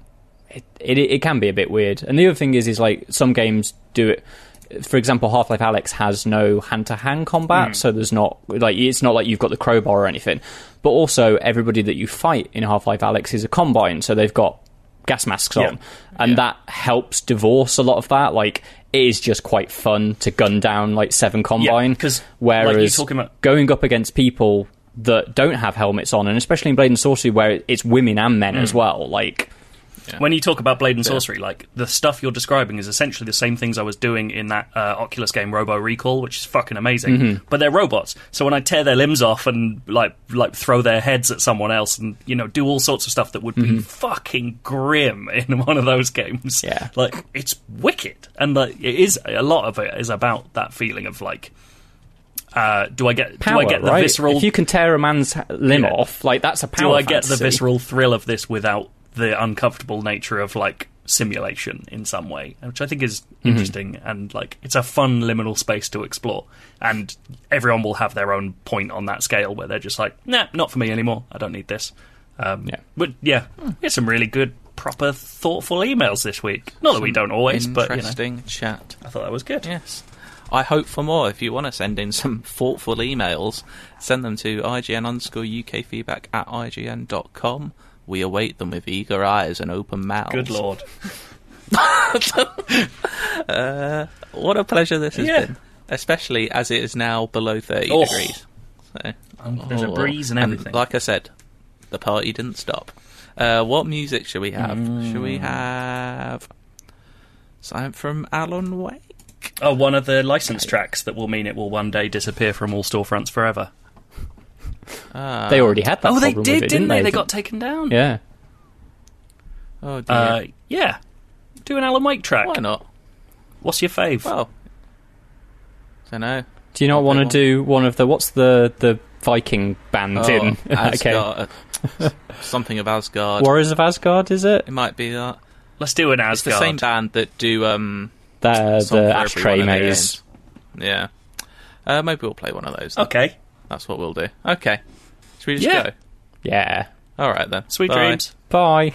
It can be a bit weird. And the other thing is like some games do it. For example, Half-Life Alyx has no hand-to-hand combat, so there's not like it's not like you've got the crowbar or anything. But also, everybody that you fight in Half-Life Alyx is a Combine, so they've got gas masks on, and that helps divorce a lot of that. Like, it is just quite fun to gun down like 7 Combine, whereas going up against people that don't have helmets on, and especially in Blade and Sorcery, where it's women and men as well, like. Yeah. When you talk about Blade and Sorcery, like the stuff you're describing is essentially the same things I was doing in that Oculus game Robo Recall, which is fucking amazing. But they're robots, so when I tear their limbs off and like throw their heads at someone else and do all sorts of stuff that would be fucking grim in one of those games, like it's wicked, and like it is a lot of it is about that feeling of like. Do I get the visceral? If you can tear a man's limb off, like that's a power. Do I get the visceral thrill of this without the uncomfortable nature of like simulation in some way, which I think is interesting, and like it's a fun liminal space to explore, and everyone will have their own point on that scale where they're just like, nah, not for me anymore, I don't need this. But we had some really good, proper, thoughtful emails this week. Not that we don't always, but interesting chat. I thought that was good. Yes. I hope for more. If you want to send in some thoughtful emails, send them to IGN_UKfeedback@IGN.com. We await them with eager eyes and open mouths. Good lord. What a pleasure this has been, especially as it is now below 30 degrees. So, there's a breeze and everything. And like I said, the party didn't stop. What music should we have? Should we have something from Alan Wake? Oh, one of the license tracks that will mean it will one day disappear from all storefronts forever. They already had that. Oh, they problem did, with it, didn't they? They got taken down. Yeah. Oh dear. Yeah. Do an Alan Wake track. Why not? What's your fave? Well, I don't know. Do you not want to do one of the... What's the Viking band in? Asgard. Something of Asgard. Warriors of Asgard, is it? It might be that. Let's do an Asgard. It's the same band that do... the Ashtray Maze. Yeah. Maybe we'll play one of those. Okay. That's what we'll do. Okay. Should we just go? Yeah. All right, then. Sweet dreams. Bye.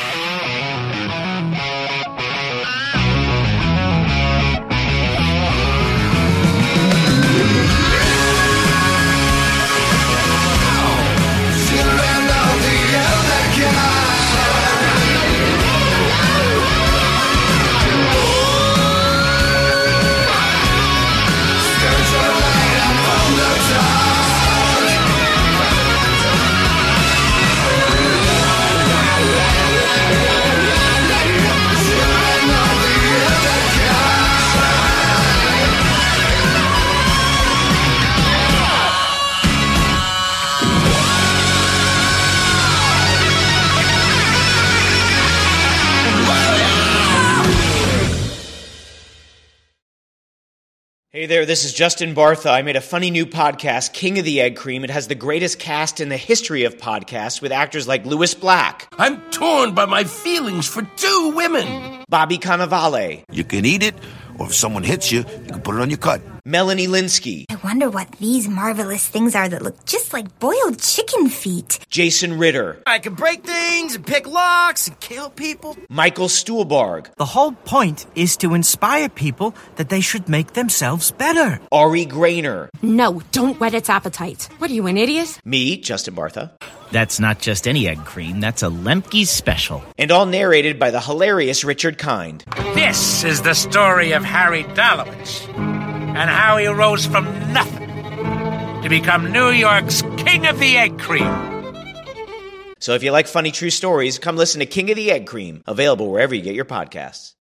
Hey there, this is Justin Bartha. I made a funny new podcast, King of the Egg Cream. It has the greatest cast in the history of podcasts with actors like Louis Black. I'm torn by my feelings for two women. Bobby Cannavale. You can eat it, or if someone hits you, you can put it on your cut. Melanie Linsky. I wonder what these marvelous things are that look just like boiled chicken feet. Jason Ritter. I can break things and pick locks and kill people. Michael Stuhlbarg. The whole point is to inspire people that they should make themselves better. Ari Grainer. No, don't whet its appetite. What are you, an idiot? Me, Justin Bartha. That's not just any egg cream, that's a Lemke's special. And all narrated by the hilarious Richard Kind. This is the story of Harry Dalowitz and how he rose from nothing to become New York's King of the Egg Cream. So if you like funny true stories, come listen to King of the Egg Cream, available wherever you get your podcasts.